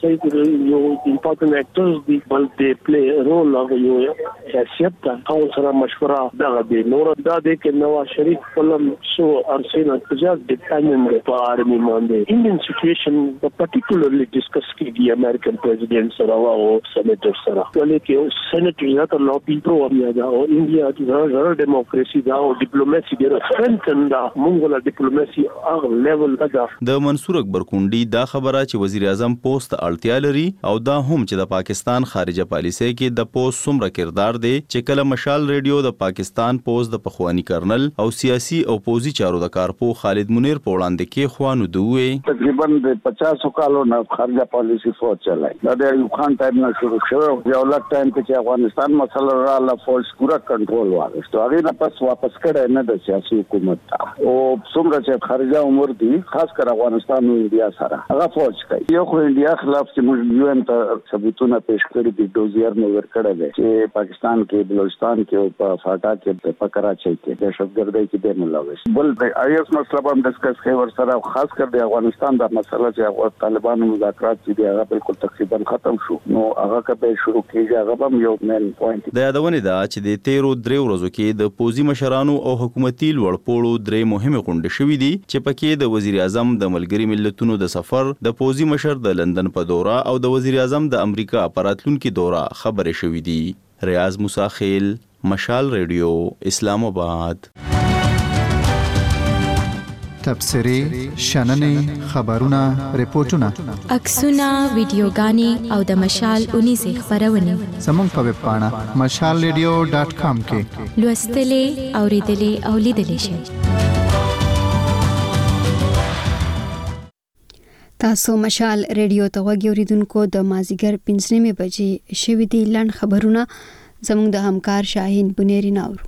یو یو امپورټنت اکټرز دي بل دې پلی رول او یو حیثیت ته او سره مشوره دغه دی. نور دا دی چې نواز شریف فلم شو ارسینا تجاز ډیپندنت په ارمی باندې انډین سچويشن پرټیکولرلی ډیسکس کیږي د امریکن پریزیدنت سره او سېنیټر سره ولیکې سېنیټر یا ته لوبي پرو بیا دا او انډیا د زړه ډیموکراسي دا او ډیپلوماسي د فرنټن دا مونږه ډیپلوماسي هغه لیول دا د منصور اکبر کونډي دا خبره چې وزیر اعظم پوسټ اړتیا لري او دا هم چې د پاکستان خارجه پالیسۍ کې د پوسټ څومره کردار دی چې کله مشال ریډیو د پاکستان پوسټ د پخوانی کرنل او سیاسي او پوزي چارو د کارپو خالد منیر په وړاندې کې خوانو دوی تقریبا د پچاس کالو نه خارجه پالیسي فوج چلای دا د یو خان ټایم نه شروع شو یو لک ټایم کې افغانستان مسله را لا فوج پورا کنټرول واغستو هغه نه پس واپس کړه نه د سیاسي حکومت او څومره چې خارجه امور دي خاص کر افغانستان او انډیا سره هغه فوج کوي. یو خو انډیا خلاف چې موږ یو ان ته ثبوتونه پېښ کړی دي دوزیر نو ورکړل دي چې پاکستان کې بلوچستان کې او په فاټا کې په کراچۍ کې دهشتګردۍ کې د ملوث بل د ایس مسله هم ډسکس کوي ور سره خاص کر د افغانستان د مسله چې طالبانو مذاکرات دي هغه بالکل تقریبا ختم شو نو هغه کبه شروع کیږي هغه هم یو مین پوینټ د یادونه ده چې د تیرو درې ورځو کې د پوزي مشرانو او حکومتي لوړپوړو درې مهمه غونډې شوې دي چې پکې د وزیر اعظم د ملګری ملتونو د سفر د پوزي مشر د لندن په دوره او د وزیر اعظم د امریکا پراتلونکو دوره خبرې شوې دي. ریاض مساخیل، مشال ریډیو، اسلام آباد. تبصرې شننې خبرونه ریپورتونه عکسونه ویډیوګانې او د مشال اونیزې خبرونه زموږ په ویب پاڼه مشال ریډیو ډاټ کام کې لوستلې اوریدلې او لیدلې شئ. تاسو مشال ریډیو ته غوږی اوریدونکو د مازیګر پنځه نیمې بجې شوي دي لنډ خبرونه زموږ د همکار شاهین بنيري ناورو.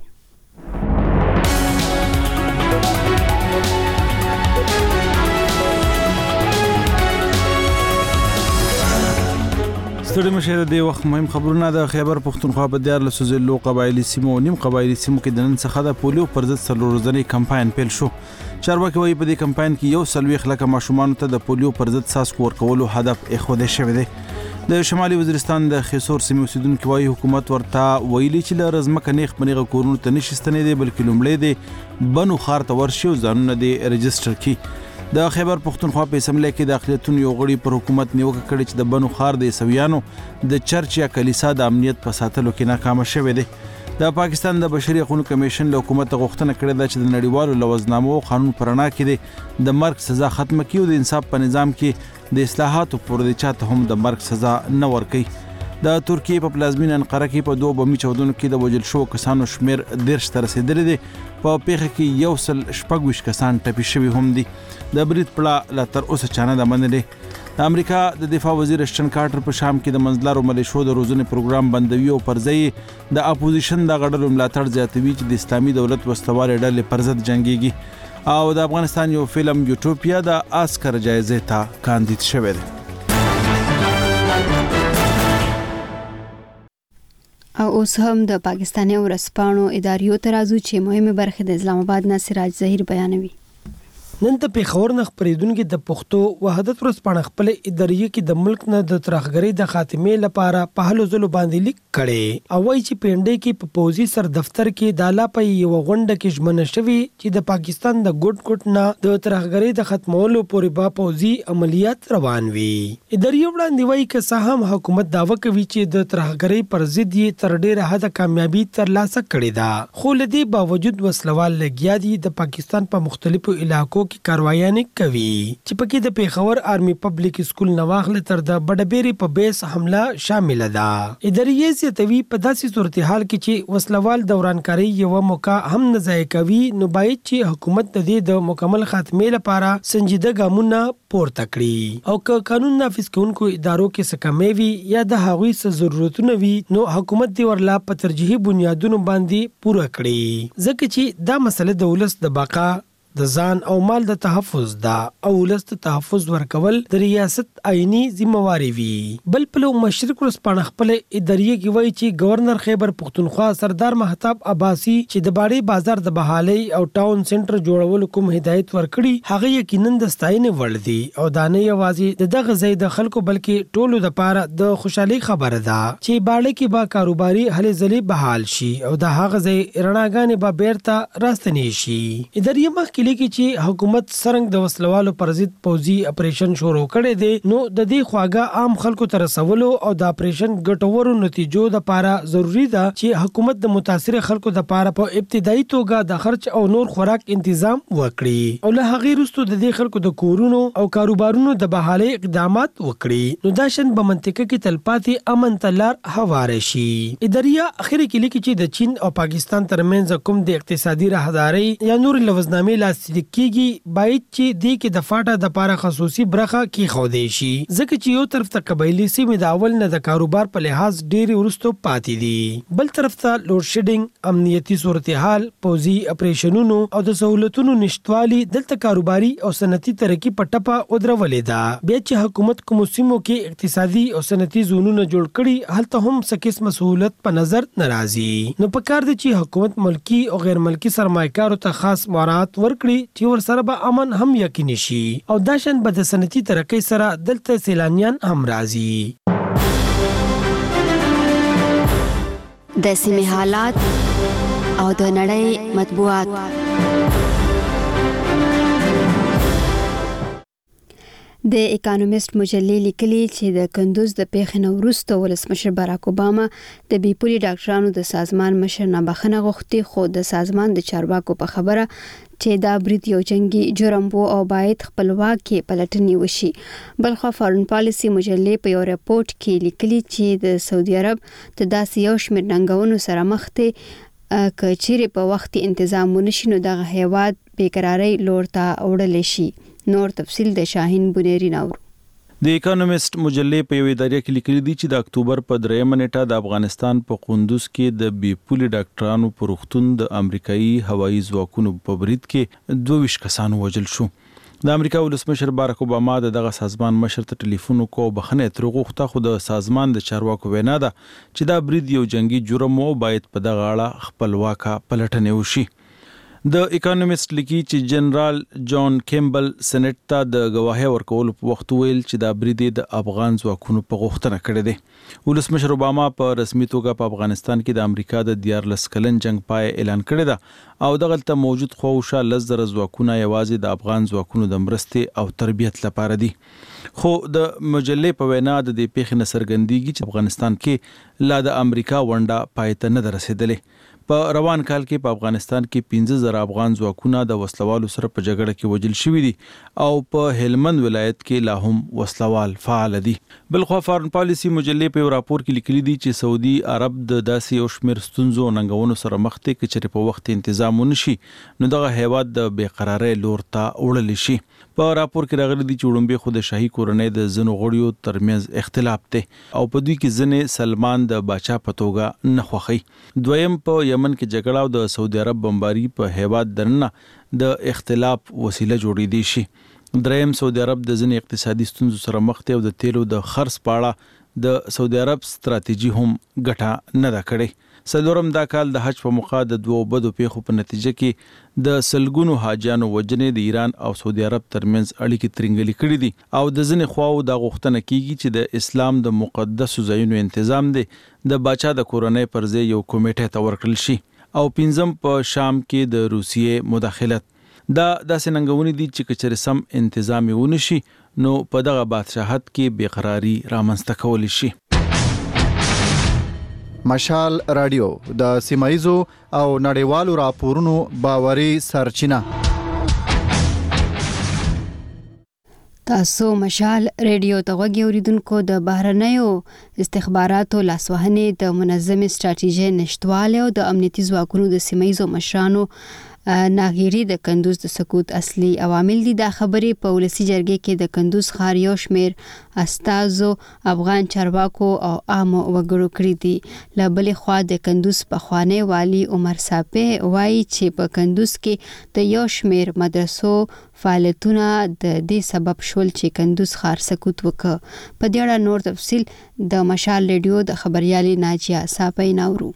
ستړي مشه د وخت مهم خبرونه د خیبر پښتونخوا په دیارلس ضلعو قبایلی سیمو نیم قبایلی سیمو کې د نن څخه د پولیو پر ضد څلور ورځنی کمپاین پیل شو. چارواکي وايي په دې کمپاین کې یو سلويخ لکه ماشومان ته د پولیو پر ضد څاڅکو ورکولو هدف اخوده شوی دی. د شمالي وزیرستان د خیسور سیمې اوسیدونکو وايي حکومت ورته ویلي چې له رزمکه نیخ منیغه کورونو ته نشي ستنېدی بلکې لومړی دی بنو خار ته ورشي او ځانونه دی رجستر کړي. د خیبر پښتونخوا په اسمبلی کې د اقلیتونو یو غړي پر حکومت نیوکه کړې چې د بنو خار د عیسویانو د چرچ یا کلیسا د امنیت په ساتلو کې ناکام شوی دی. د پاکستان د بشري حقوقو کمیشن له حکومت غوښتنه کړې ده چې د نړیوالو لوزنامو او قانون پر رڼا کې د مرګ سزا ختمه کړي او د انصاف په نظام کې د اصلاحاتو پر د چاته هم د مرګ سزا نه ورکړي. د ترکیه په پلازمینه انقره کې په دوه بمي چاودنو کې د وژل شو کسانو شمیر دیرش ته رسیدلی دی. په پیښه کې یو سل شپږ ویشت کسان ټپي شوي هم دي. د برید پړه لا تر اوسه چانه ده منلې. د امریکا د دفاع وزیر اشټن کارټر په شام کې د منځلارو ملیشو د روزنې پروګرام بندوي او پر ځای د اپوزیشن د غړو ملاتړ زیاتوي چې د اسلامي دولت وسوالې ډلې پر ضد جنگيږي. او د افغانستان یو فلم یوټوپیا د آسکر جایزې ته کاندید شوی دی. او اوس هم د پاکستاني ورځپاڼو اداریو ترازو چې مهمه برخه د اسلام آباد نه سراج ظهیر بیانوي. نن د پیښور نه خبرېدونکو د پښتو وحدت ورځپاڼه خپل اداریه کې د ملک نه د ترخګری د خاتمې لپاره په هلو ځلو باندې لیک کړي او وايي چې پینډې کې په پوزي سر دفتر کې د اعلی په یو غونډه کې ژمنه شوی چې د پاکستان د ګډ ګډ نه د ترخګری د ختمولو پورې با پوزي عملیات روان وي. اداریه وړاندې وايي چې سهم حکومت داوا کوي چې د ترخګری پر ضد یې تر ډیره حد کامیابی ترلاسه کړې ده خو لدی باوجود وسلوال لګیا دي د پاکستان په مختلفو علاقو کې کاروایانې کوي چې پکې د پیښور آرمي پبلک سکول نواخله تر د بډبيري په بیس حمله شامل ده. اداریه زیاتوي په داسې صورتحال کې چې وسلوال دورانکاری یو موقع هم نه ځای کوي نو باید چې حکومت د دې د مکمل خاتمې لپاره سنجیده ګامونه پورته کړي او که قانون نافذ کوونکو ادارو کې څه کمی وي یا د هغوی څه ضرورتونه وي نو حکومت دی ورلا په ترجیحي بنیادونو باندې پوره کړي ځکه چې دا مسله د ولس د بقا د ځان او مال د تحفظ دا او ولست تحفظ ورکول د ریاست آئینی ذمہواری وی. بل په مشرق ورځپاڼه خپل اداریه کې وایي چې گورنر خیبر پښتونخوا سردار مهتاب عباسی چې د باړې بازار د بحالي او ټاون سنټر جوړولو کوم هدایت ورکړي هغه یقینا د ستاینې وړ دي او دا نه یوازې د دغه ځای د خلکو بلکې ټولو د پاره د خوشحالي خبره ده چې باړې کې با کاروباري هلې ځلې بحال شي او د هغه ځای رڼاګانې به بیرته راستنې شي. اداریه مخ لیکي چې حکومت سرنګ د وسلوالو پر ضد پوزي اپریشن شروع کړي دي نو د دې خواګه عام خلکو تر رسولو او د اپریشن ګټورو نتیجو د لپاره ضروری ده چې حکومت د متاثر خلکو د لپاره په ابتدایي توګه د خرچ او نور خوراک تنظیم وکړي او له هغې وروسته د دې خلکو د کورونو او کاروبارونو د بحالي اقدامات وکړي نو دا شن په منطقه کې تلپاتې امن تلار هواره شي. اداریه اخر کې لیکي چې د چین او پاکستان ترمنځ کوم د اقتصادي راهداري یا نور لوزنامې کیږي باید چې دې کې د فاټا د لپاره خصوصي برخه کې خوده شي ځکه چې یو طرف ته قبایلی سیمې د اول نه د کاروبار په لحاظ ډېری ورستو پاتې دي بل طرف ته لوډ شیډینګ امنیتي صورتحال پوزي اپریشنونو او د سہولتونو نشټوالي دلته کاروباري او صنعتي ترقی په ټپه ودرولې ده. بیا چې حکومت کوم سیمو کې اقتصادي او صنعتي زونونه جوړ کړي هلته هم سکه مسؤلیت په نظر ناراضي نو په کار دي چې حکومت ملکی او غیر ملکی سرمایکارو ته خاص مراعات ورکړي چې ور سره به امن هم یقیني شي او دا شان به د صنعتي ترقۍ سره دلته سیلانیان هم راځي. د سیمې حالات او د نړۍ مطبوعات. د اکانومیست مجلې لیکلي چې د کندوز د پیښې نه وروسته ولسمشر باراک اوباما د بیپوري ډاکټرانو د سازمان مشر نه بخښنه غوښتې خو د سازمان د چارواکو په خبره چې دا برید یو جنگي جرم وو او باید خپلواکي پلټنې وشي. بلخوا فارن پالیسي مجلې په یو راپورټ کې لیکلي چې د سعودي عرب د داسې یو شمېر ننګونو سره مخ دی که چیرې په وخت تنظیم ونشي نو دغه هیواد بیقرارۍ لور ته وړلی شي. نور تفصیل د شاهین بنيري ناور. د اکانومست مجلې په یو ادارې کې لیکلي دي چې د اکتوبر په دریمه نیټه د افغانستان په قندوز کې د بي پولي ډاکټرانو په روغتون د امریکایي هوایي ځواکونو په برید کې دوه ویشت کسان وژل شو. د امریکا ولسمشر باراک اوباما دغه سازمان مشر ته ټلیفون وکړ بخنه تر غوښته خو د سازمان د چارواکو وینا ده چې دا برید یو جنگي جرم او باید په دغه اړه خپلواکه پلټنه وشي. د اکانومست لیکي چې جنرال جان کیمبل سېنات ته د گواهی ورکولو په وخت ویل چې دا برید د افغان ځواکونو په غوښتنه کړې ده. ولسمشر اوباما په رسمي توګه په افغانستان کې د امریکا د دیارلس کلن جنگ پای اعلان کړی ده او دغه ته موجود خوښه لزر ځواکونه یوازې د افغان ځواکونو د مرستې او تربیت لپاره دي. خو د مجلې په وینا د دې پیښې نسرګندېږي چې افغانستان کې لا د امریکا ونډه پای ته نه رسیدلې. په روان کال کې په افغانستان کې پنځه زره افغان ځواکونه د وسلوالو سره په جګړه کې وژل شوي دي او په هلمند ولایت کې لا هم وسلوال فعال دي. بلخوا فارن پالیسي مجلې په یو راپور کې لیکلي دي چې سعودي عرب د داسې یو شمېر ستونزو او ننګونو سره مخ دي چې په وخت تنظیم ونشي نو دغه هیواد د بیقرارۍ لور ته وړل شي. په راپور کې راغلي دي چې وړاندې خو د شاهي کورنۍ د ځینو غړیو ترمنځ اختلاف دی او په دوی کې ځینې سلمان د باچا په توګه نه خوښي. دویم په یمن کې جګړه او د سعودي عرب بمباري په هیواد درنه د اختلاف وسیله جوړېدای شي. دریم سعودي عرب د ځینې اقتصادي ستونزو سره مخ دی او د تیلو د خرڅ پاړه د سعودي عرب ستراتیژي هم ګټه نه ده کړې. څلورم دا کال د حج په موقع د دوو بدو پیښو په نتیجه کې د سلګونو حاجیانو وجنې د ایران او سعودي عرب ترمنځ اړیکې ترنګلې کړې دي او د ځینې خواو د غوښتنه کیږي چې د اسلام د مقدسو ځایونو تنظیم دی د باچا د کورنۍ پر ځای یو کمیټه ته ورکړل شي. او پنځم په شام کې د روسیې مداخلت. دا داسې ننګونې دي چې کچره سم انتظام ونشي نو په دغه بادشاہت کې بیقراری رامنځته کولی شي. مشال رادیو د سیمایزو او نړیوالو راپورونو باوري سرچینه. تاسو مشال رادیو ته غوږی اوریدونکو د بهرنیو استخباراتو لاسوهنې د منظم استراتیژي نشټواله او د امنیتي ځواکونو د سیمایزو مشرانو ناغيري د کندوز د سقوط اصلي عوامل دي. د خبرې په ولسی جرګې کې د کندوز ښار یو شمېر استازو افغان چارواکو او عام وګړو کړی دي. له بلې خوا د کندوز پخوانی والی عمر صاحب وایي چې په کندوز کې د یو شمېر مدرسو فعالیتونه د دې سبب شول چې کندوز ښار سقوط وکړ. په دې اړه نور تفصیل د مشال رادیو د خبريالي ناجیه صاحب ناورو.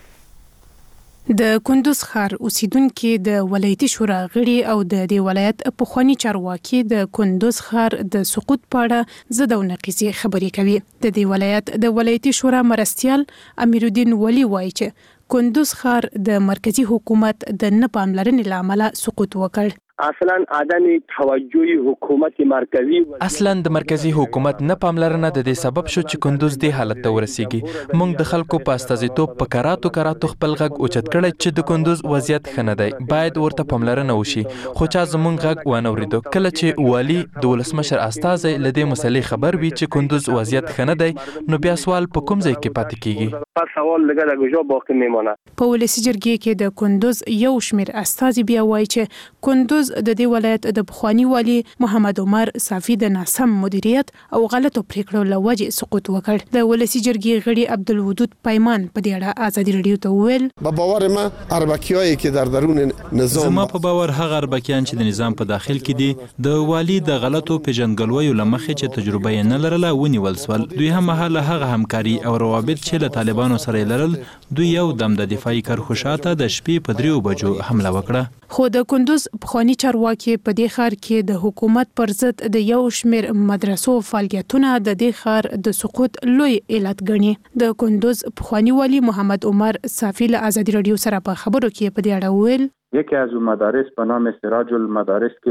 د کندوز ښار اوسیدونکو د ولایتي شورا غړي او د دې ولایت پخوانی چارواکي د کندوز ښار د سقوط په اړه زده او نقیزي خبرې کوي. د دې ولایت د ولایتي شورا مرستيال امیرالدین ولی وایي چې کندوز ښار د مرکزی حکومت د نه پاملرنې لامل سقوط وکړ. اصلا عدم توجه حکومت مرکزی اصلا د مرکزی حکومت نه پاملرنه د دې سبب شو چې کندوز د حالت ته ورسیږي. موږ د خلکو په استازیتوب په کراتو کراتو خپل غږ اوچت کړی چې د کندوز وضعیت ښه نه دی، باید ورته پاملرنه وشي، خو چا زموږ غږ وانه اوریدو. کله چې والی د ولسمشر استازی له دې مسلې خبر وي چې کندوز وضعیت ښه نه دی نو بیا سوال په کوم ځای کې پاتې کیږي؟ سوال لګا د گوجو باقی میمونه. په ولسی جرګې کې د کندوز یو شمېر استازي بیا وایي چې کندوز د دې ولایت د بخوانی والی محمد عمر صافی د ناسم مدیریت او غلطو پریکړو لوجه سقوط وکړ. د ولسی جرګې غړي عبدالودود پیمان په دې اړه ازادي رادیو ته وویل: په باور ما اربکیایی که در درون نظام زما په باور هغه اربکیان چې د نظام په داخل کې دي د والی د غلطو پیژنګلویو لمخې چې تجربه یې نه لرله ونیول سول. دوی هم مهاله هغه همکاري او روابط چې له طالبانو سره لرل دوی یو دم د دفاعي کرخوشاته د شپې په دریو بجو حمله وکړه. خو د کندوز پخوانی چارواکي په دې ښار کې د حکومت پر ضد د یو شمېر مدرسو فعالیتونه د دې ښار د سقوط لوی علت ګڼي. د کندوز پخوانی والی محمد عمر صافی له ازادي رادیو سره په خبرو کې په دې اړه وویل: یکی از مدارس به نام سراج المدارس که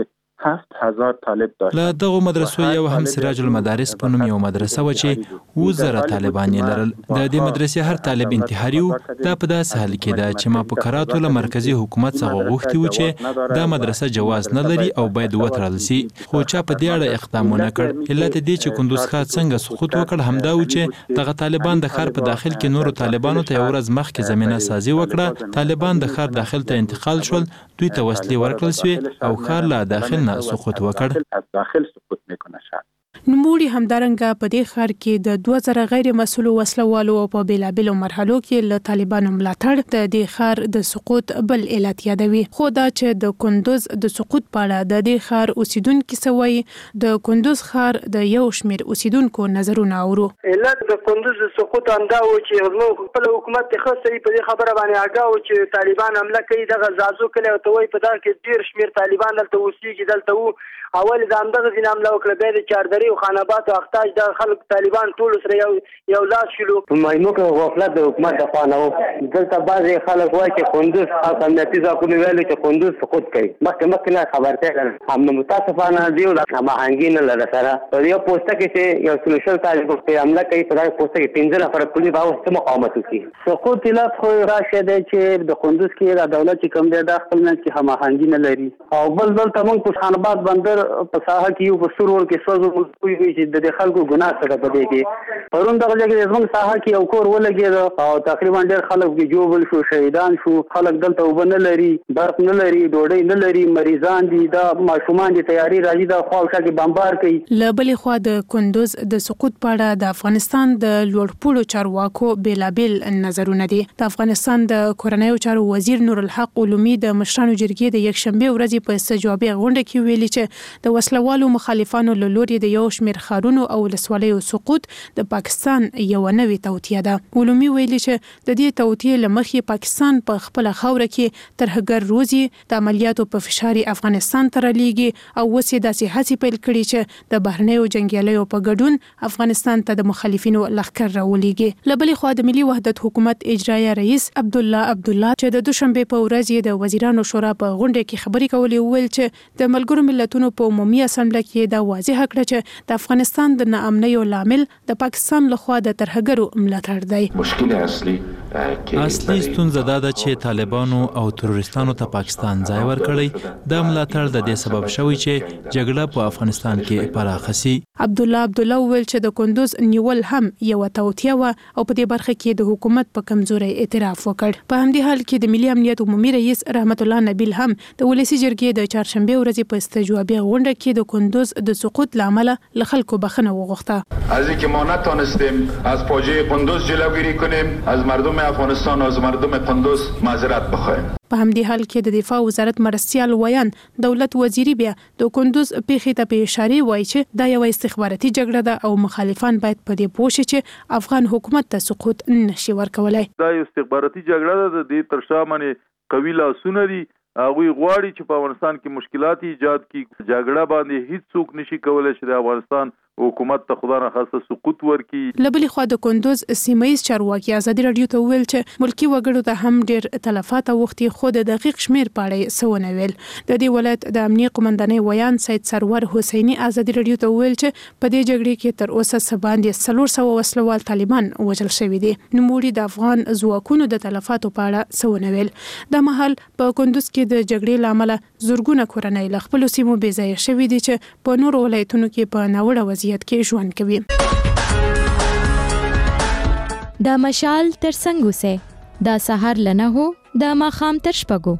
هفت هزار طالب داشت. له دغه مدرسو یو هم سراج المدارس په نوم یو مدرسه و چې و زره طالبان یې لرل. د دې مدرسې هر طالب انتحاري و. دا په داسې حال کې ده چې ما په کراتو له مرکزی حکومت څخه غوښتي و چې دا مدرسه جواز نه لري او باید وتړل شي، خو چا په دې اړه اقدام ونه کړ. علت دې چې کندوز ښار څنګه سقوط وکړ همدا و چې دغه طالبان د ښار په داخل کې نورو طالبانو ته یو ورځ مخکې زمینه سازي وکړه. طالبان د ښار داخل ته انتقال شول، دوی ته وسلې ورکړل شوې او ښار له داخل نه سقوط وکړ. از داخل سقوط میکنه شهر. نوموړي همدارنګه په دې ښار کې د دوه زره غیر مسؤلو وسلوالو او په بیلابیلو مرحلو کې له طالبانو ملاتړ د دې ښار د سقوط بل علت یادوي. خو دا چې د کندوز د سقوط په اړه د دې ښار اوسیدونکو سوي د کندوز ښار د یو شمېر اوسیدونکو نظرونه اورو. علت د کندوز د سقوط همدا و چې زموږ خپل حکومت ته خاصه په دې خبره باندې آګاه و چې طالبان حمله کوي. دغه زازو کله او توي په دغه کې ډیر شمېر طالبان دلته اوسېږي. دلته وو اول د همدغه ځین حمله وکړه، بیا د چاردري او خانابات او اختاج د خلک طالبان ټول سره یو یو لاس شلو. په ماینو کې غفلت د حکومت د خوا نه و. دلته بعضې خلک وایي چې کندوز خاص امنیتي ځواکونو ویلي چې کندوز سقوط کوي. مخکې مخکې نه خبرتیا کړل. هم متاسفانه دي او هماهنګي نه لري سره. په یو پوسټه کې چې یو سلوشل طالب په حمله کوي، په دغه پوسټه کې پنځه نفر پولیس باندې مقاومت وکړي. سقوط علت خو راشه دی چې د کندوز کې د دولت چې کوم دی د خپل منځ کې هماهنګي نه لري. او بل دلته موږ په خاناباد بندر په ساحه کې یو په سرور کې سوزو کوي چې د خلکو ګناه سره پدې کې پرون دغه ځای زموږ ساحه کې یو کور ولګید او تقریبا ډېر خلک کې جوړ شو، شهیدان شو. خلک دلته وبنه لري، برق نه لري، ډوډۍ نه لري، مریضان دي، دا ماشومان دي تیاری راځي د خواوشا کې بمبار کوي. له بلې خوا د کندوز د سقوط په اړه د افغانستان د لوړپوړو چارواکو بیلابیل نظرونه دي. د افغانستان د کورنیو چارو وزیر نور الحق علومي د مشرانو جرګې د یکشنبه ورځې په استجوابي غونډه کې ویلي چې د وسلوالو مخالفانو له لوري د یو شمېر ښارونو او ولسوالیو سقوط د پاکستان یو نوې توطیه ده. علومي ویلي چې د دې توطیې له مخې پاکستان په خپل خاوره کې ترهګر روزي، د عملیاتو په فشار افغانستان ته رالېږي او اوس یې داسې هڅې پیل کړي چې د بهرنیو جنګیالیو په ګډون افغانستان ته د مخالفینو لښکر راولېږي. له بلې خوا د ملي وحدت حکومت اجرایه رئیس عبدالله عبدالله چې د دوشنبه په ورځ یې د وزیرانو شورا په غونډه کې خبرې کولې وویل چې د ملګرو ملتونو په عمومي اسامبله کې دا واضح کړه چې د افغانستان د ناامنیو لامل د پاکستان لخوا د ترهګرو ملاتړ دی. مشکل اصلي اصلي ستونزه دا ده چې طالبانو او تروریستانو ته پاکستان ځای ورکړی. دا ملاتړ د دې سبب شوی چې جګړه په افغانستان کې پراخه شي. عبدالله عبدالله ویل چې د کندوز نیول هم یو توطیه و او په دې برخه کې د حکومت په کمزوري اعتراف وکړ. په همدې حال کې د ملي امنیت عمومي رئیس رحمت الله نبیل هم د ولسی جرګې د چهارشنبه ورځې په استجوابي غونډه کې د کندوز د سقوط لامل له خلکو بخښنه وغوښته. از اینکه ما نتونستیم از فاجعه کندوز جلوگیری کنیم، از مردم افغانستان و از مردم کندوز معذرت بخوایم. په همدې حال کې د دفاع وزارت مرستیال ویان دولت وزیری بیا د کندوز پیښې ته په اشاره وایي چې دا یو استخباراتي جګړه ده او مخالفان باید په دې پوه شي چې افغان حکومت ته سقوط نشي ورکولای. دا یو استخباراتي جګړه ده، د دې تر شا باندې قوي لاسونه دي. هغوی غواړي چې په افغانستان کې مشکلات ایجاد کړي. جګړه باندې هیڅ څوک نشي کولای چې د افغانستان حکومت ته خدای نه خاصه سقوط ورکړي. له بلې خوا د کندوز سیمه‌ییز چارواکي ازادي راډیو ته وویل چې ملکي وګړو ته هم ډېر تلفات اوښتي، خو د دقیق شمیر په اړه څه ونه ویل. د دې ولایت د امنیه قومندانۍ ویان سید سرور حسیني ازادي راډیو ته وویل چې په دې جګړې کې تر اوسه څه باندې څلور سوه وسلوال طالبان وژل شوي دي. نوموړي د افغان ځواکونو د تلفاتو په اړه څه ونه ویل. د مهال په کندوز کې د جګړې له امله زورګونه کورنۍ له خپلو سیمو بې ځایه شوي دي چې په نورو ولایتونو کې په ناوړه وضعیت کې ژوند کوي. د مشال تر څنګ اوسئ، د سهار له نهو د ماښام تر شپږو.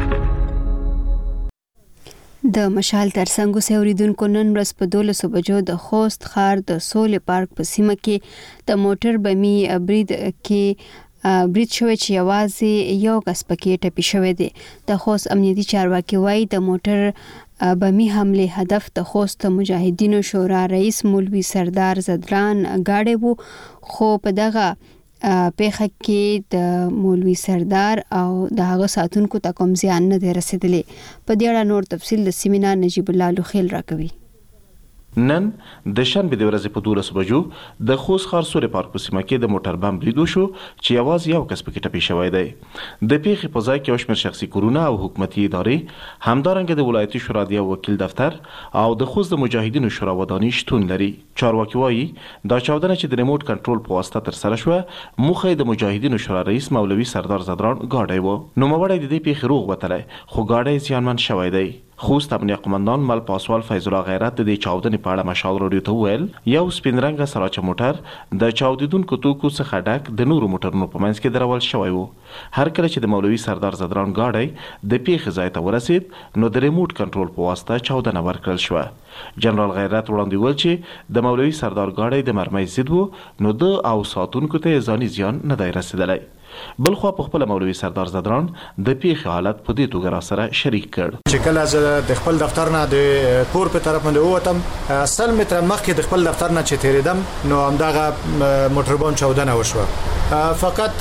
د مشال تر څنګ اوسئ اوریدونکو، نن ورځ په دولسو بجو د خوست ښار د سولې پارک په سیمه کې د موټر بمي برید کې برید شوی چې یوازې یو کس پکې ټپي شوی دی. د خوست امنیتي چارواکي وایي د موټر بمي حمله هدف د خوست مجاهدینو شورا رئیس مولوي سردار زدران گاډي وو، خو په دغه پیښه کې د مولوي سردار او د هغه ساتونکو ته کوم زیان نه دی رسیدلی. په دې اړه نور تفصیل د سیمینار نجیب الله لوخیل راکوي. نن د شنبه د ورځې په دولس بجو د خوست ښار سوري پارک په سیمه کې د موټر بم برید وشو چې یوازې یو کس پکې ټپي شوی دی. د پیښې په ځای کې یو شمېر شخصي کورونه او حکومتي ادارې، همدارنګه د ولایتي شورا د یو وکیل دفتر او د خوست د مجاهدینو شورا ودانۍ شتون لري. چارواکي وایي دا چاودنه چې د ریموټ کنټرول په واسطه ترسره شوه موخه د مجاهدینو شورا رئیس مولوي سردار زدران ګاډی و. نوموړی د دې پیښې روغ وتلی خو ګاډی زیانمن شوی دی. خوست امنیه قمندان مل پاسوال فیض الله غیرت د دې چاودنې په اړه مشال راډیو ته وویل یو سپین رنګه سراچه موټر د چاودیدونکو توکو څخه ډک د نورو موټرونو په منځ کې درول شوی و. هر کله چې د مولوي سردار زدران ګاډی د پیښې ځای ته ورسید نو د ریموټ کنټرول په واسطه چاودنه ورکړل شوه. جنرال غیرت وړاندې ویل چې د مولوي سردار ګاډی د مرمۍ ضد و نو د او ساتونکو ته ځاني زیان نه دی رسیدلی. بل خو په خپل مولوي سردار زدران د پیښې حالت په دې توګه را سره شریک کړ چې کله زه د خپل دفتر نه د کور په طرف باندې ووتم سل متره مخکې د خپل دفتر نه چې تیریدم نو همدغه موټر بم چاودنه وشوه. فقط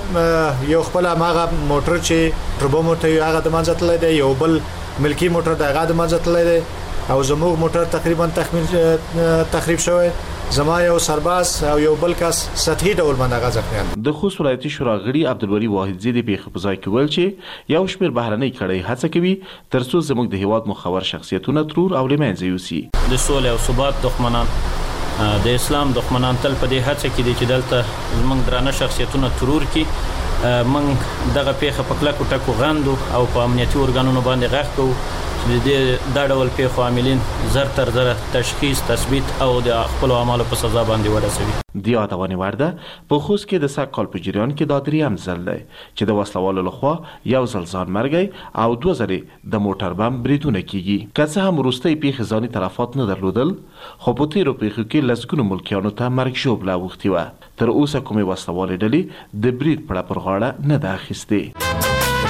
یو خپل هغه موټر چې موټر بم ورته هغه د منځ تللی دی، یو بل ملکی موټر د هغه د منځ تللی دی او زموږ موټر تقریبا تخمین تخریب شوی. زما یو سرباز او یو بل کس سطحي ډول باندې غزخیان. د خوست ولایتي شورا غړي عبدالولی واحدزی د پیښې په ځای کې ویل چې یو شمېر بهرنۍ کړۍ هڅه کوي ترڅو زموږ د هیواد مخور شخصیتونه ترور او له منځه یوسي. د سولې او ثبات دښمنان، د اسلام دښمنان تل په دې هڅه کې دي چې دلته زموږ درانه شخصیتونه ترور کړي. موږ دغه پیښه په کلکو ټکو غندو او په امنیتي ارګانونو باندې غږ کوو چې د دا ډول پیښو عاملین زر تر زره تشخیص، تثبیت او د خپل اعمالو په سزا باندې ورسوي. د یادونې وړ ده په خوست کې د سږ کال په جریان کې دا دریم ځل دی چې د وسلوالو لخوا یو ځل ځان مرګی او دوه ځلې د موټر بم بریدونه کیږي. که څه هم وروستۍ پیښې ځاني تلفات نه درلودل خو په تیرو پیښو کې لسګونو ملکیانو ته مرګ ژوبله اوښتې وه. تر اوسه کومې وسلوالې ډلې د برید پړه پر غاړه نه ده اخیستې.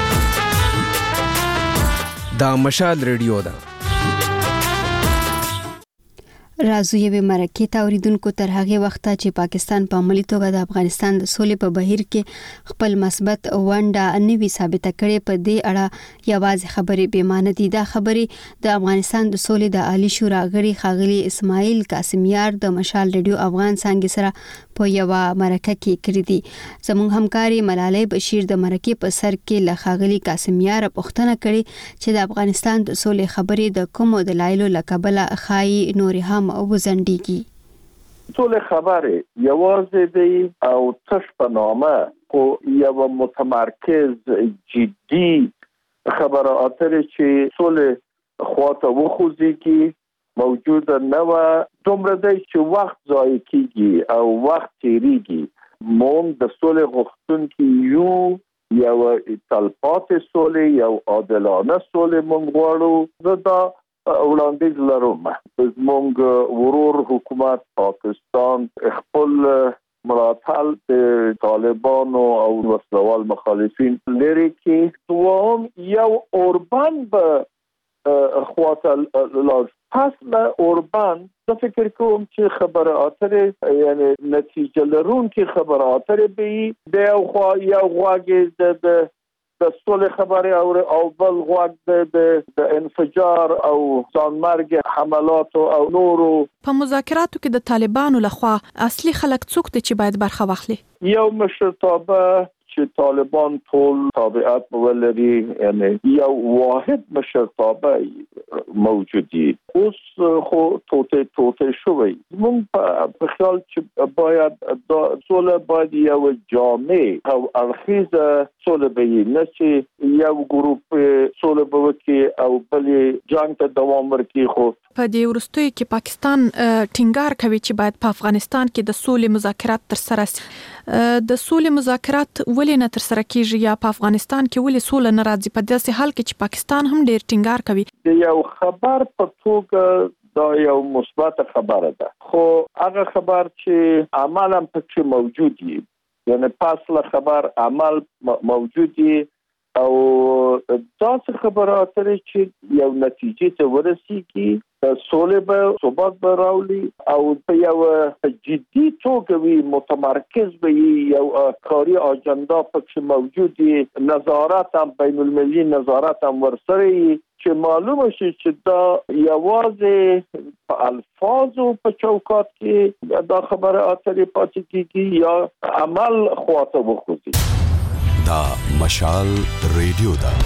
دا مشال ریډیو ده. رازو یوې مرکې ته اوریدونکو تر هغه وخته چې پاکستان په عملي توګه د افغانستان د سولې په بهیر کې خپل مثبت ونډه نوي ثابته کړې په دې اړه یوازې خبرې بیمانه دي. دا خبرې د افغانستان د سولې د عالی شورا غړي ښاغلي اسماعیل قاسمیار د مشال ریډیو افغان څانګې سره په یو مرکه کې کړې دي. زموږ همکاري ملالۍ بشیر د مرکې په سر کې له ښاغلي قاسمیار پوښتنه کړې چې د افغانستان د سولې خبرې د کومو دلایلو له کبله ښایي نورې هم وزندگی. ټول خبره یوازې دی او تش په نامه خو یو متمرکز جدي خبره اترې چې سولې خواته وخوځي کې موجوده نه و. دومره دی چې وخت ضایع کیږي او وخت تیریږي. مونږ د سولې غوښتونکي یو یو تلپاتې سولې یو عادلانه سولې مونږ غواړو. دا وړاندیز لرم زموږ ورور حکومت پاکستان خپل ملاتړ د طالبانو او وسلوال مخالفین لري کې دوام یو اوربان به خواته لاړ. پس له اوربان زه فکر کوم چې خبره اترې یعنی نتیجه لرونکې خبره اترې به د یو خوا یو غواګې د د سولې خبرې او او بل غوږ د د انفجار او ځانمرګ حملات او نورو. په مذاکراتو کې د طالبانو لخوا اصلي خلک څوک دي چې باید برخه واخلي؟ یو مشرتابه چې طالبان ټول تابعیت ولري یعنی یو واحد مشرتابه موجود دي. اوس خو توته توته شوی. موږ په خیال چې باید د سولې باید یو جامع او الخیزه سولې به نه چې یو ګروپ سولې به وکړي او بل جنگ ته دوام ورکړي. خو په دې وروستیو کې پاکستان ټینګار کوي چې باید په افغانستان کې د سولې مذاکرات ترسره شي. د سولې مذاکرات ولې نه ترسره کیږي یا په افغانستان کې ولې سوله نه راځي په داسې حال کې چې پاکستان هم ډیر ټینګار کوي؟ یو خبر په توګه دا یو مثبت خبره ده خو هغه خبر چې عملاً پکې موجود دی یعنی پاسله خبر عمل موجود دی او تاسو خبره اترې چې یو نتیجې ته ورسیږي سولې به ثبات به راولي او په یو جدي توګه وي متمرکز به یو کاري اجنډا پکې موجود وي نظارت هم بین المللي نظارت هم ورسره چې معلومه شي چې دا یوازې په الفاظو په چوکاټ کې دا خبره اترې پاتې کیږي یا عمل خواته وخوځي. دا مشال ریډیو دا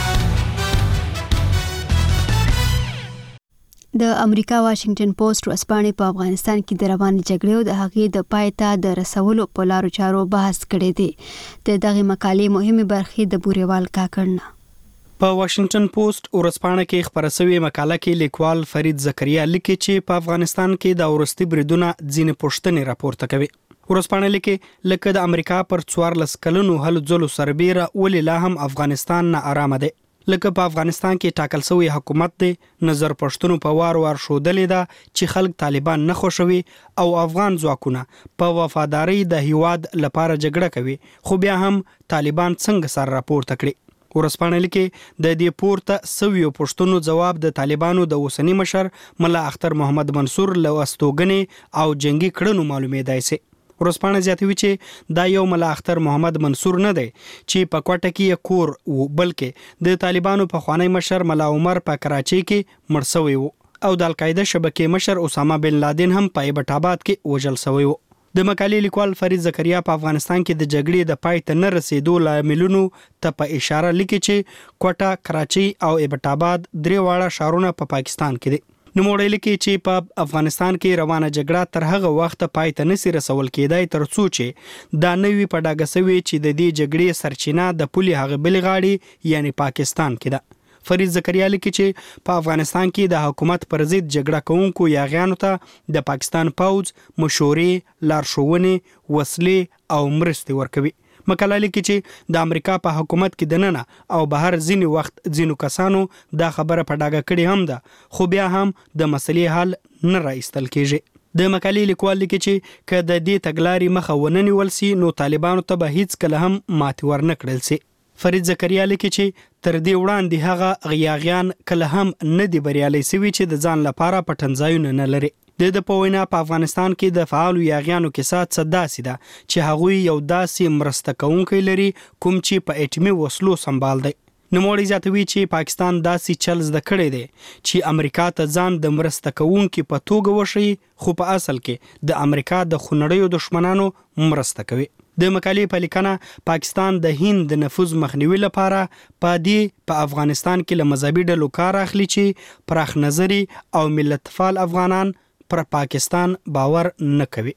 د امریکا واشنگټن پوسټ ورځپاڼې په افغانستان کې د روانې جګړې او د هغې د پای ته د رسولو په لارو چارو بحث کړی دی. د دغې مقالې مهمې برخې د بوريوال کاکړ په واشنگټن پوسټ ورځپاڼه کې خبره شوې مقاله کې لیکوال فرید زکریا لیکي چې په افغانستان کې د اورستي بریدونه ځینې پوښتنې راپورته کوي. ورځپاڼه لیکي لکه د امریکا پر څوارلس کلونو هلو ځلو سربیره ولې لا هم افغانستان نه آرامه دی. لکه په افغانستان کې ټاکل شوی حکومت دی نظر پښتنو په وار وار شودلې ده چې خلک طالبان نه خوښوي او افغان ځواکونه په وفاداری د هیواد لپاره جګړه کوي خو بیا هم طالبان څنګه سر راپورته کړي. ورځپاڼه لیکي د دې پورته سویو پښتنو جواب د طالبانو د اوسنی مشر ملا اختر محمد منصور له واستوګنې او جنگي کړنو معلومېدای سي. ورځپاڼه زیاتوي چې دا یو ملا اختر محمد منصور نه دی چې په کوټه کې کور و بلکې د طالبانو په خوانی مشر ملا عمر په کراچۍ کې مړ شوی و او د القاعده شبکې مشر اسامه بن لادن هم په ایبټ آباد کې وژل شوی و. د مقالې لیکوال فرید زکریا په افغانستان کې د جګړې د پای ته نه رسیدو لاملونو ته په اشاره لیکي چې کوټه کراچۍ او ایبټ آباد درې واړه ښارونه په پا پاکستان کې دي. نوموړی لیکي چې په افغانستان کې روانه جګړه تر هغه وخت پای ته نسی رسول کېدای تر څو چې دا نوی په ډاګه سوي چې د دې جګړې سرچینه د پولي هغه بل غاړي یعنی پاکستان کې ده. فرید زکریا لیکي چې په افغانستان کې د حکومت پر ضد جګړه کوونکو یاغیانو ته د پاکستان پوځ مشورې لارښوونې وسلې او مرستې ورکوي. مقاله لیکي چې د امریکا په حکومت کې دننه او بهر ځینی وخت ځینو کسانو دا خبره په ډاګه کړې هم ده خو بیا هم د مسلې حل نه راایستل کېږي. د مقالې لیکوال لیکي چې که د دې تګلارې مخه ونه نیول سي نو طالبانو ته به هیڅ کله هم ماتې ورنه کړل سي. فرید زکریا لیکي چې تر دې وړاندې هغه غیاغیان کله هم نه دی بریالي سوي چې د ځان لپاره پټنځایونه نه لري. د د په وینا په افغانستان کې د فعالو یاغیانو کیسه څه داسې ده چې هغوی یو داسې مرسته کوونکی لري کوم چې په اټومي وسلو سمبال دی. نوموړی زیاتوي چې پاکستان داسې چل زده کړی دی چې امریکا ته ځان د مرسته کوونکي په توګه وښیي خو په اصل کې د امریکا د خونړیو دښمنانو مرسته کوي. د مقالې په لیکنه پاکستان د هند د نفوذ مخنیوي لپاره په دې په افغانستان کې له مذهبي ډلو کار اخلي چې پراخ نظری او ملت فعال افغانان پر پاکستان باور نه کوي.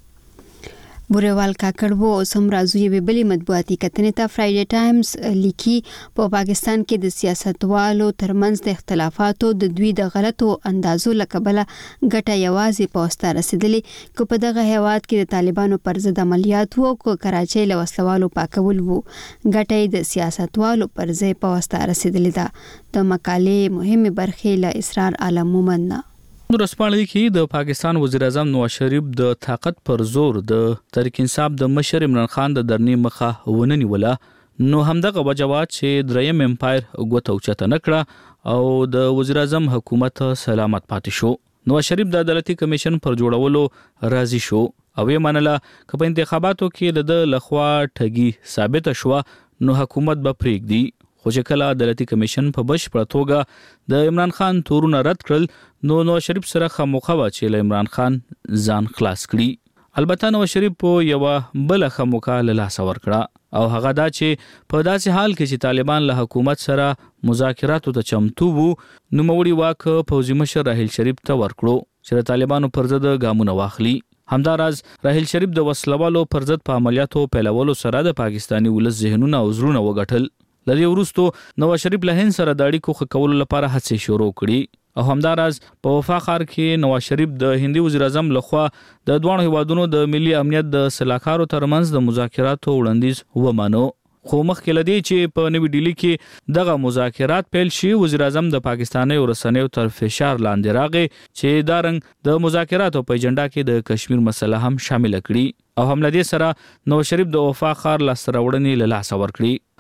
بوريوال کاکړ وو سم راځي به بلی مطبوعاتي کتنې ته فرایډے ټایمز لیکي په پاکستان کې د سیاستوالو ترمنځ د اختلافاتو د دوی د غلطو اندازو لکبله ګټه یوازې پوسټه رسیدلې کو په دغه هیواد کې د طالبانو پر ضد عملیات وو کو کراچۍ له وسلوالو پاکول وو ګټه د سیاستوالو پر ځای پوسټه رسیدلې ده. د مقالې مهمه برخې له اسرار عالم مومنه ورځپاڼه کې د پاکستان وزیر اعظم نواز شریف د طاقت پر زور د تحریک انصاف د مشر عمران خان د درنې مخه ونه نیوله نو همدغه وجوات چې دریم امپایر غوته اوچته نکړه او د وزیر اعظم حکومت سلامت پاتې شو. نواز شریف د عدالتي کمیشن پر جوړولو راضي شو او یې منله چې په انتخاباتو کې د لخوا ټګي ثابت شو نو حکومت به پریږدي خو چې کله عدالتي کمیشن په بشپړه توګه د عمران خان تورونه رد کړل نو نواز شریف سره خامخا چې له عمران خان ځان خلاص کړي. البته نواز شریف په یو بل خامخا له لاس ور کړه او هغه دا چې په داسې حال کې چې طالبان له حکومت سره مذاکراتو ته چمتو وو نو موري واک فوزي مشر راحیل شریف ته ورکړو چې د طالبانو پر ضد ګامونه واخلي. همداراز راحیل شریف د وسلوالو پر ضد په عملیاتو پیلولو سره د پاکستانی ولس ذهنونه او زړونه وګټل. لدی ورستو نواز شریف له هند سره د اړیکو ښه کولو لپاره هڅې شروع کړي او همداراز په وفا ښار کې نواز شریف د هندي وزیر اعظم لخوا د دوه هیوادونو د ملي امنیت د سلاکارو ترمنځ د مذاکراتو وړاندیز ومانو. خو مخکې لدی چې په نوې ډیلی کې دغه مذاکرات پیل شي وزیر اعظم د پاکستاني ورسنیو تر فشار لاندې راغی چې دا رنګ د مذاکراتو په اجنډا کې د کشمیر مسله هم شامل کړي او هم لدی سره نواز شریف د وفا ښار لاسته راوړنې له لاسه ورکړي.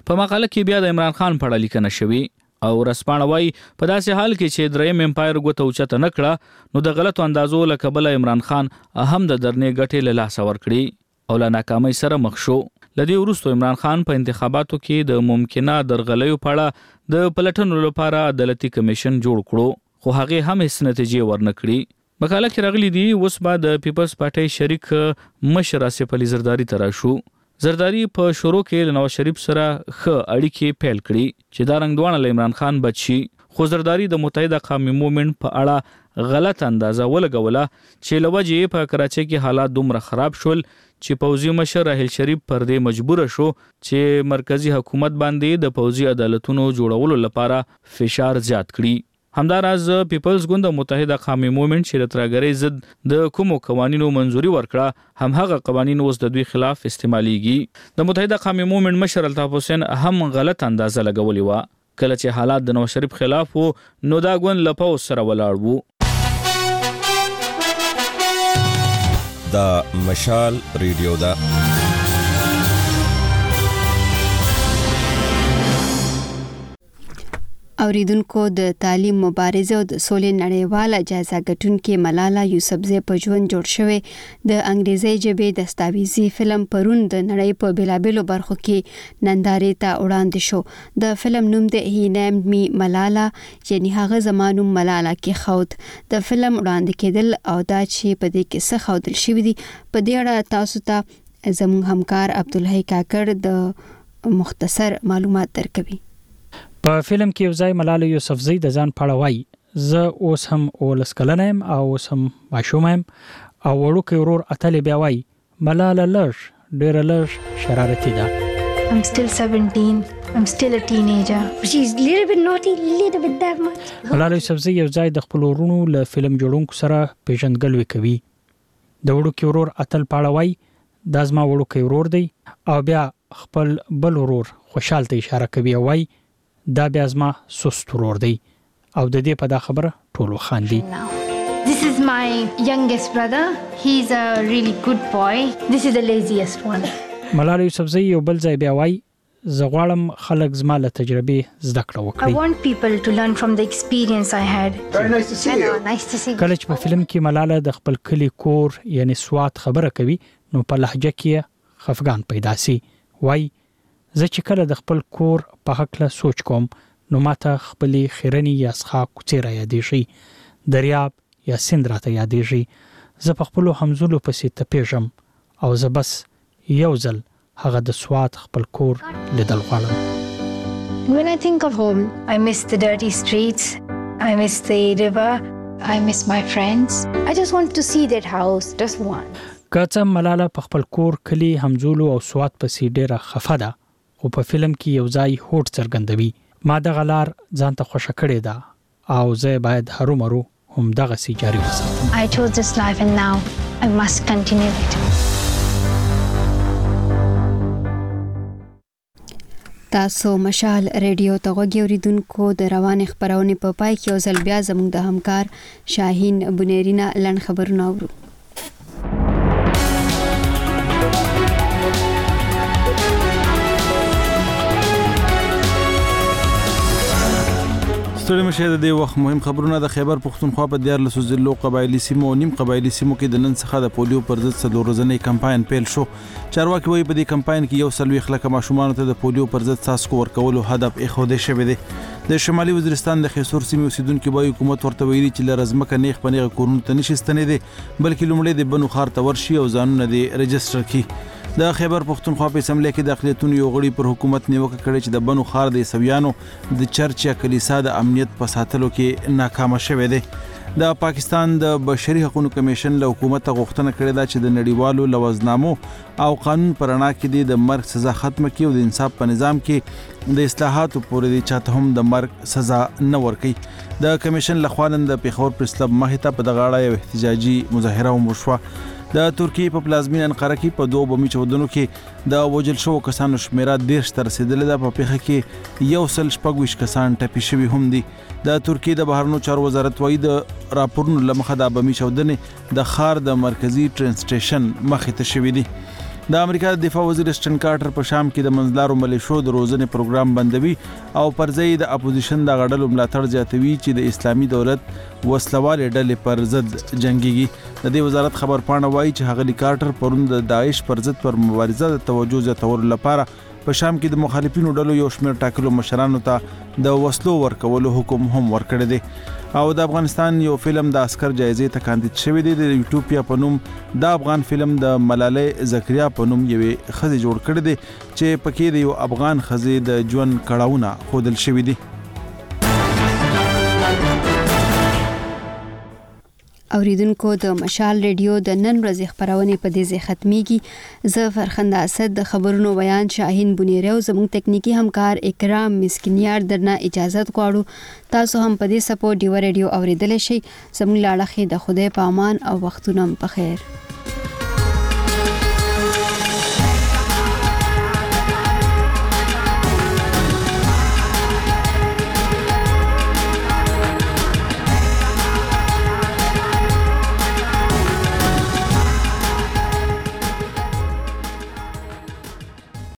په مقاله کې بیا د عمران خان په اړه لیکنه شوې او ورځپاڼه وایي په داسې حال کې چې دریم امپایر ګوته اوچته نه کړه نو د غلطو اندازو له کبله عمران خان هم د درنې ګټې له لاسه ورکړي او له ناکامۍ سره مخ شو. لدې وروسته عمران خان په انتخاباتو کې د ممکنه درغلیو په اړه د پلټنو لپاره عدالتي کمیشن جوړ کړو خو هغه هم هیڅ نتیجې ورنکړي. مقاله کې راغلي دي اوس به د پیپلز پارټي شریک مشر آصف علي زرداری تر شو. زرداری په شروع کې له نواز شریف سره ښه اړیکې پیل کړي چې دا رنګ دوانه له عمران خان بچي خو زرداری د متحده قومي موومېنټ په اړه غلط اندازه ولګوله چې لوجې په کراچۍ کې حالات دومره خراب شول چې پوځي مشر راحیل شریف پر دې مجبور شو چې مرکزی حکومت باندې د پوځي عدالتونو جوړولو لپاره فشار زیات کړي. همداراز پیپلز ګوند متحده قومي موومېنټ چې د ترهګرۍ ضد د کومو قوانینو منځوري ورکړه هم هغه قوانین اوس د دوی خلاف استعماليږي. د متحده قومي موومېنټ مشر الطاف حسین هم غلط اندازه لګولې و. کله چې حالات د نواز شریف خلاف وو نو دا ګوند له پوځ سره ولاړ وو. دا مشال ریډیو دا اوریدونکو د تعلیم مبارزه او د سولې نړیواله جایزه ګټونکې ملاله یوسفزۍ په ژوند جوړ شوی د انګریزي ژبې دستاویزي فلم پرون د نړۍ په بیلابیلو برخو کې نندارې ته وړاندې شو. د فلم نوم د هی نیمډ می ملاله یعنی هغه زمانو ملاله کې خود. د فلم وړاندې کېدل او دا چې په دې کې څه خودل شوی دی په دې اړه تاسو ته زموږ همکار عبدالحی کاکړ د مختصر معلومات درکوي. په فلم کې یو ځای ملاله یوسفزۍ د ځان په اړه وایي زه اوس هم اولس کلنه یم او اوس هم ماشوم یم او وړوکی ورور اتلې بیا وایي ملاله لږ ډېره لږ شرارتي ده. I'm still seventeen. I'm still a teenager. She's a little bit naughty, little bit that much. ملاله یوسفزۍ یو ځای د خپل ورونو له فلم جوړونکو سره پیژندګلوي کوي. د وړوکی ورور اتل په اړه وایي دا زما وړوکی ورور دی او بیا خپل بل ورور خوشحال ته اشاره کوي او وایي دا بیا زما سست ورور دی او د دې په دا خبره ټول وخاندي. This is my youngest brother. He's a really good boy. This is the laziest one. ملاله یوسفزۍ یو بل ځای بیا وایي زه غواړم خلک زما له تجربې زده کړه وکړي. I want people to learn from the experience I had. Very nice to see you. Nice to see you. کله چې په فلم کې ملاله د خپل کلی کور یعنی سوات خبره کوي نو په لهجه کې خفګان پیدا سي. وایي زه چې کله د خپل کور په هکله سوچ کوم نو ماته خپلې خیرنې یا څښاک کوڅې را یادېږي دریاب یا سیند راته یادېږي زه په خپلو همزولو پسې تپېږم او زه بس یو ځل هغه د سوات خپل کور لیدل غواړم. When I think of home, I miss the dirty streets. I miss the river. I miss my friends. I just want to see that house just once. که څه ملاله په خپل کور کلی همزولو او سوات پسې ډېره خفه ده خو په فلم کې یو ځای هوډ څرګندوي. ما دغه لار ځان ته خوښه کړې ده او زه باید هرومرو همدغسې جاري وساتم. I chose this life and now I must continue it. تاسو مشال ریډیو ته غوږی اوریدونکو د روانې خبرونې په پای کې یو ځل بیا زموږ د همکار شاهین بنيرينا لنډ خبرونه اورو. ستړي مشه د دې وخت مهم خبرونه د خیبر پښتونخوا په دیارلسو ضلعو قبایلي سیمو او نیم قبایلي سیمو کې د نن څخه د پولیو پر ضد څلور ورځنی کمپاین پیل شو. چارواکي وایي په دې کمپاین کې یو سلويخ لکه ماشومان ته د پولیو پر ضد څاڅکو ورکولو هدف ایښودل شوی دی. د شمالي وزیرستان د خیسور سیمې اوسیدونکو وایي حکومت ورته ویلي چې لږ ځمکه نیغ په نیغه کورونو ته نشي ستنېدی بلکې لومړی د بنو ښار ته ورشي او ځانونه دې رجسټر کړي. د خیبر پښتونخوا په اسمبلی کې د اقلیتونو یو غړي پر حکومت نیوکه کړې چې د بنو ښار د عیسویانو د چرچ یا کلیسا د امنیت په ساتلو کې ناکامه شوې ده. د پاکستان د بشري حقوقو کمیشن له حکومت غوښتنه کړې ده چې د نړیوالو لوازنامو او قانون پر رڼا کې د مرګ سزا ختمه کړي او د انصاف په نظام کې د اصلاحاتو پورې د چاته هم د مرګ سزا نه ورکړي. د کمیشن لخوا نن د پیښور پریس کلب مخې ته په دغه اړه یو احتجاجي مظاهره هم وشوه. د ترکیې په پلازمینه انقره کې په دوه بمي چاودنو کې د وژل شوو کسانو شمیره دېرش ته رسېدلې ده. په پیښه کې یو سل شپږ ویشت کسان ټپي شوي هم دي. د ترکیې د بهرنیو چارو وزارت وایي د راپورونو له مخه د بمي چاودنې د ښار د مرکزي ټرین سټیشن مخې ته شوي دي. د امریکا د دفاع وزیر اسټن کارټر په شام کې د منځلارو ملیشو د روزنې پروګرام بندوي او پر ځای د اپوزیشن د غړلو ملاتړ زیاتوي چې د اسلامي دولت وسلوالې ډلې پر ضد جنگيږي. د دې وزارت خبرپاڼه وایي چې هغه کارټر پرون د داعش پر ضد پر مبارزه د توجه زیاتولو لپاره په شام کې د مخالفینو ډلو یو شمېر ټاکلو مشرانو ته د وسلو ورکولو حکم هم ورکړی دی. او د افغانستان یو فلم د اسکر جایزې ته کاندید شوی دی. د یوټوپیا په نوم د افغان فلم د ملالۍ زکریا په نوم یوې ښځې جوړ کړی دی چې پکې د یو افغان ښځې د ژوند کړاوونه ښودل شوي دي. اوریدونکو د مشال ریډیو د نن ورځې خبرونه په دې ځای ختميږي. زه فرخنده اسد د خبرونو بیان شاهین بنيره او زموږ تکنیکی همکار اکرام مسکینیار درنه اجازه غواړو. تاسو هم په دې سپورټ دی ریډیو اوریدل شئ. زموږ لاړه خې د خدای په امان او وختونه په خیر.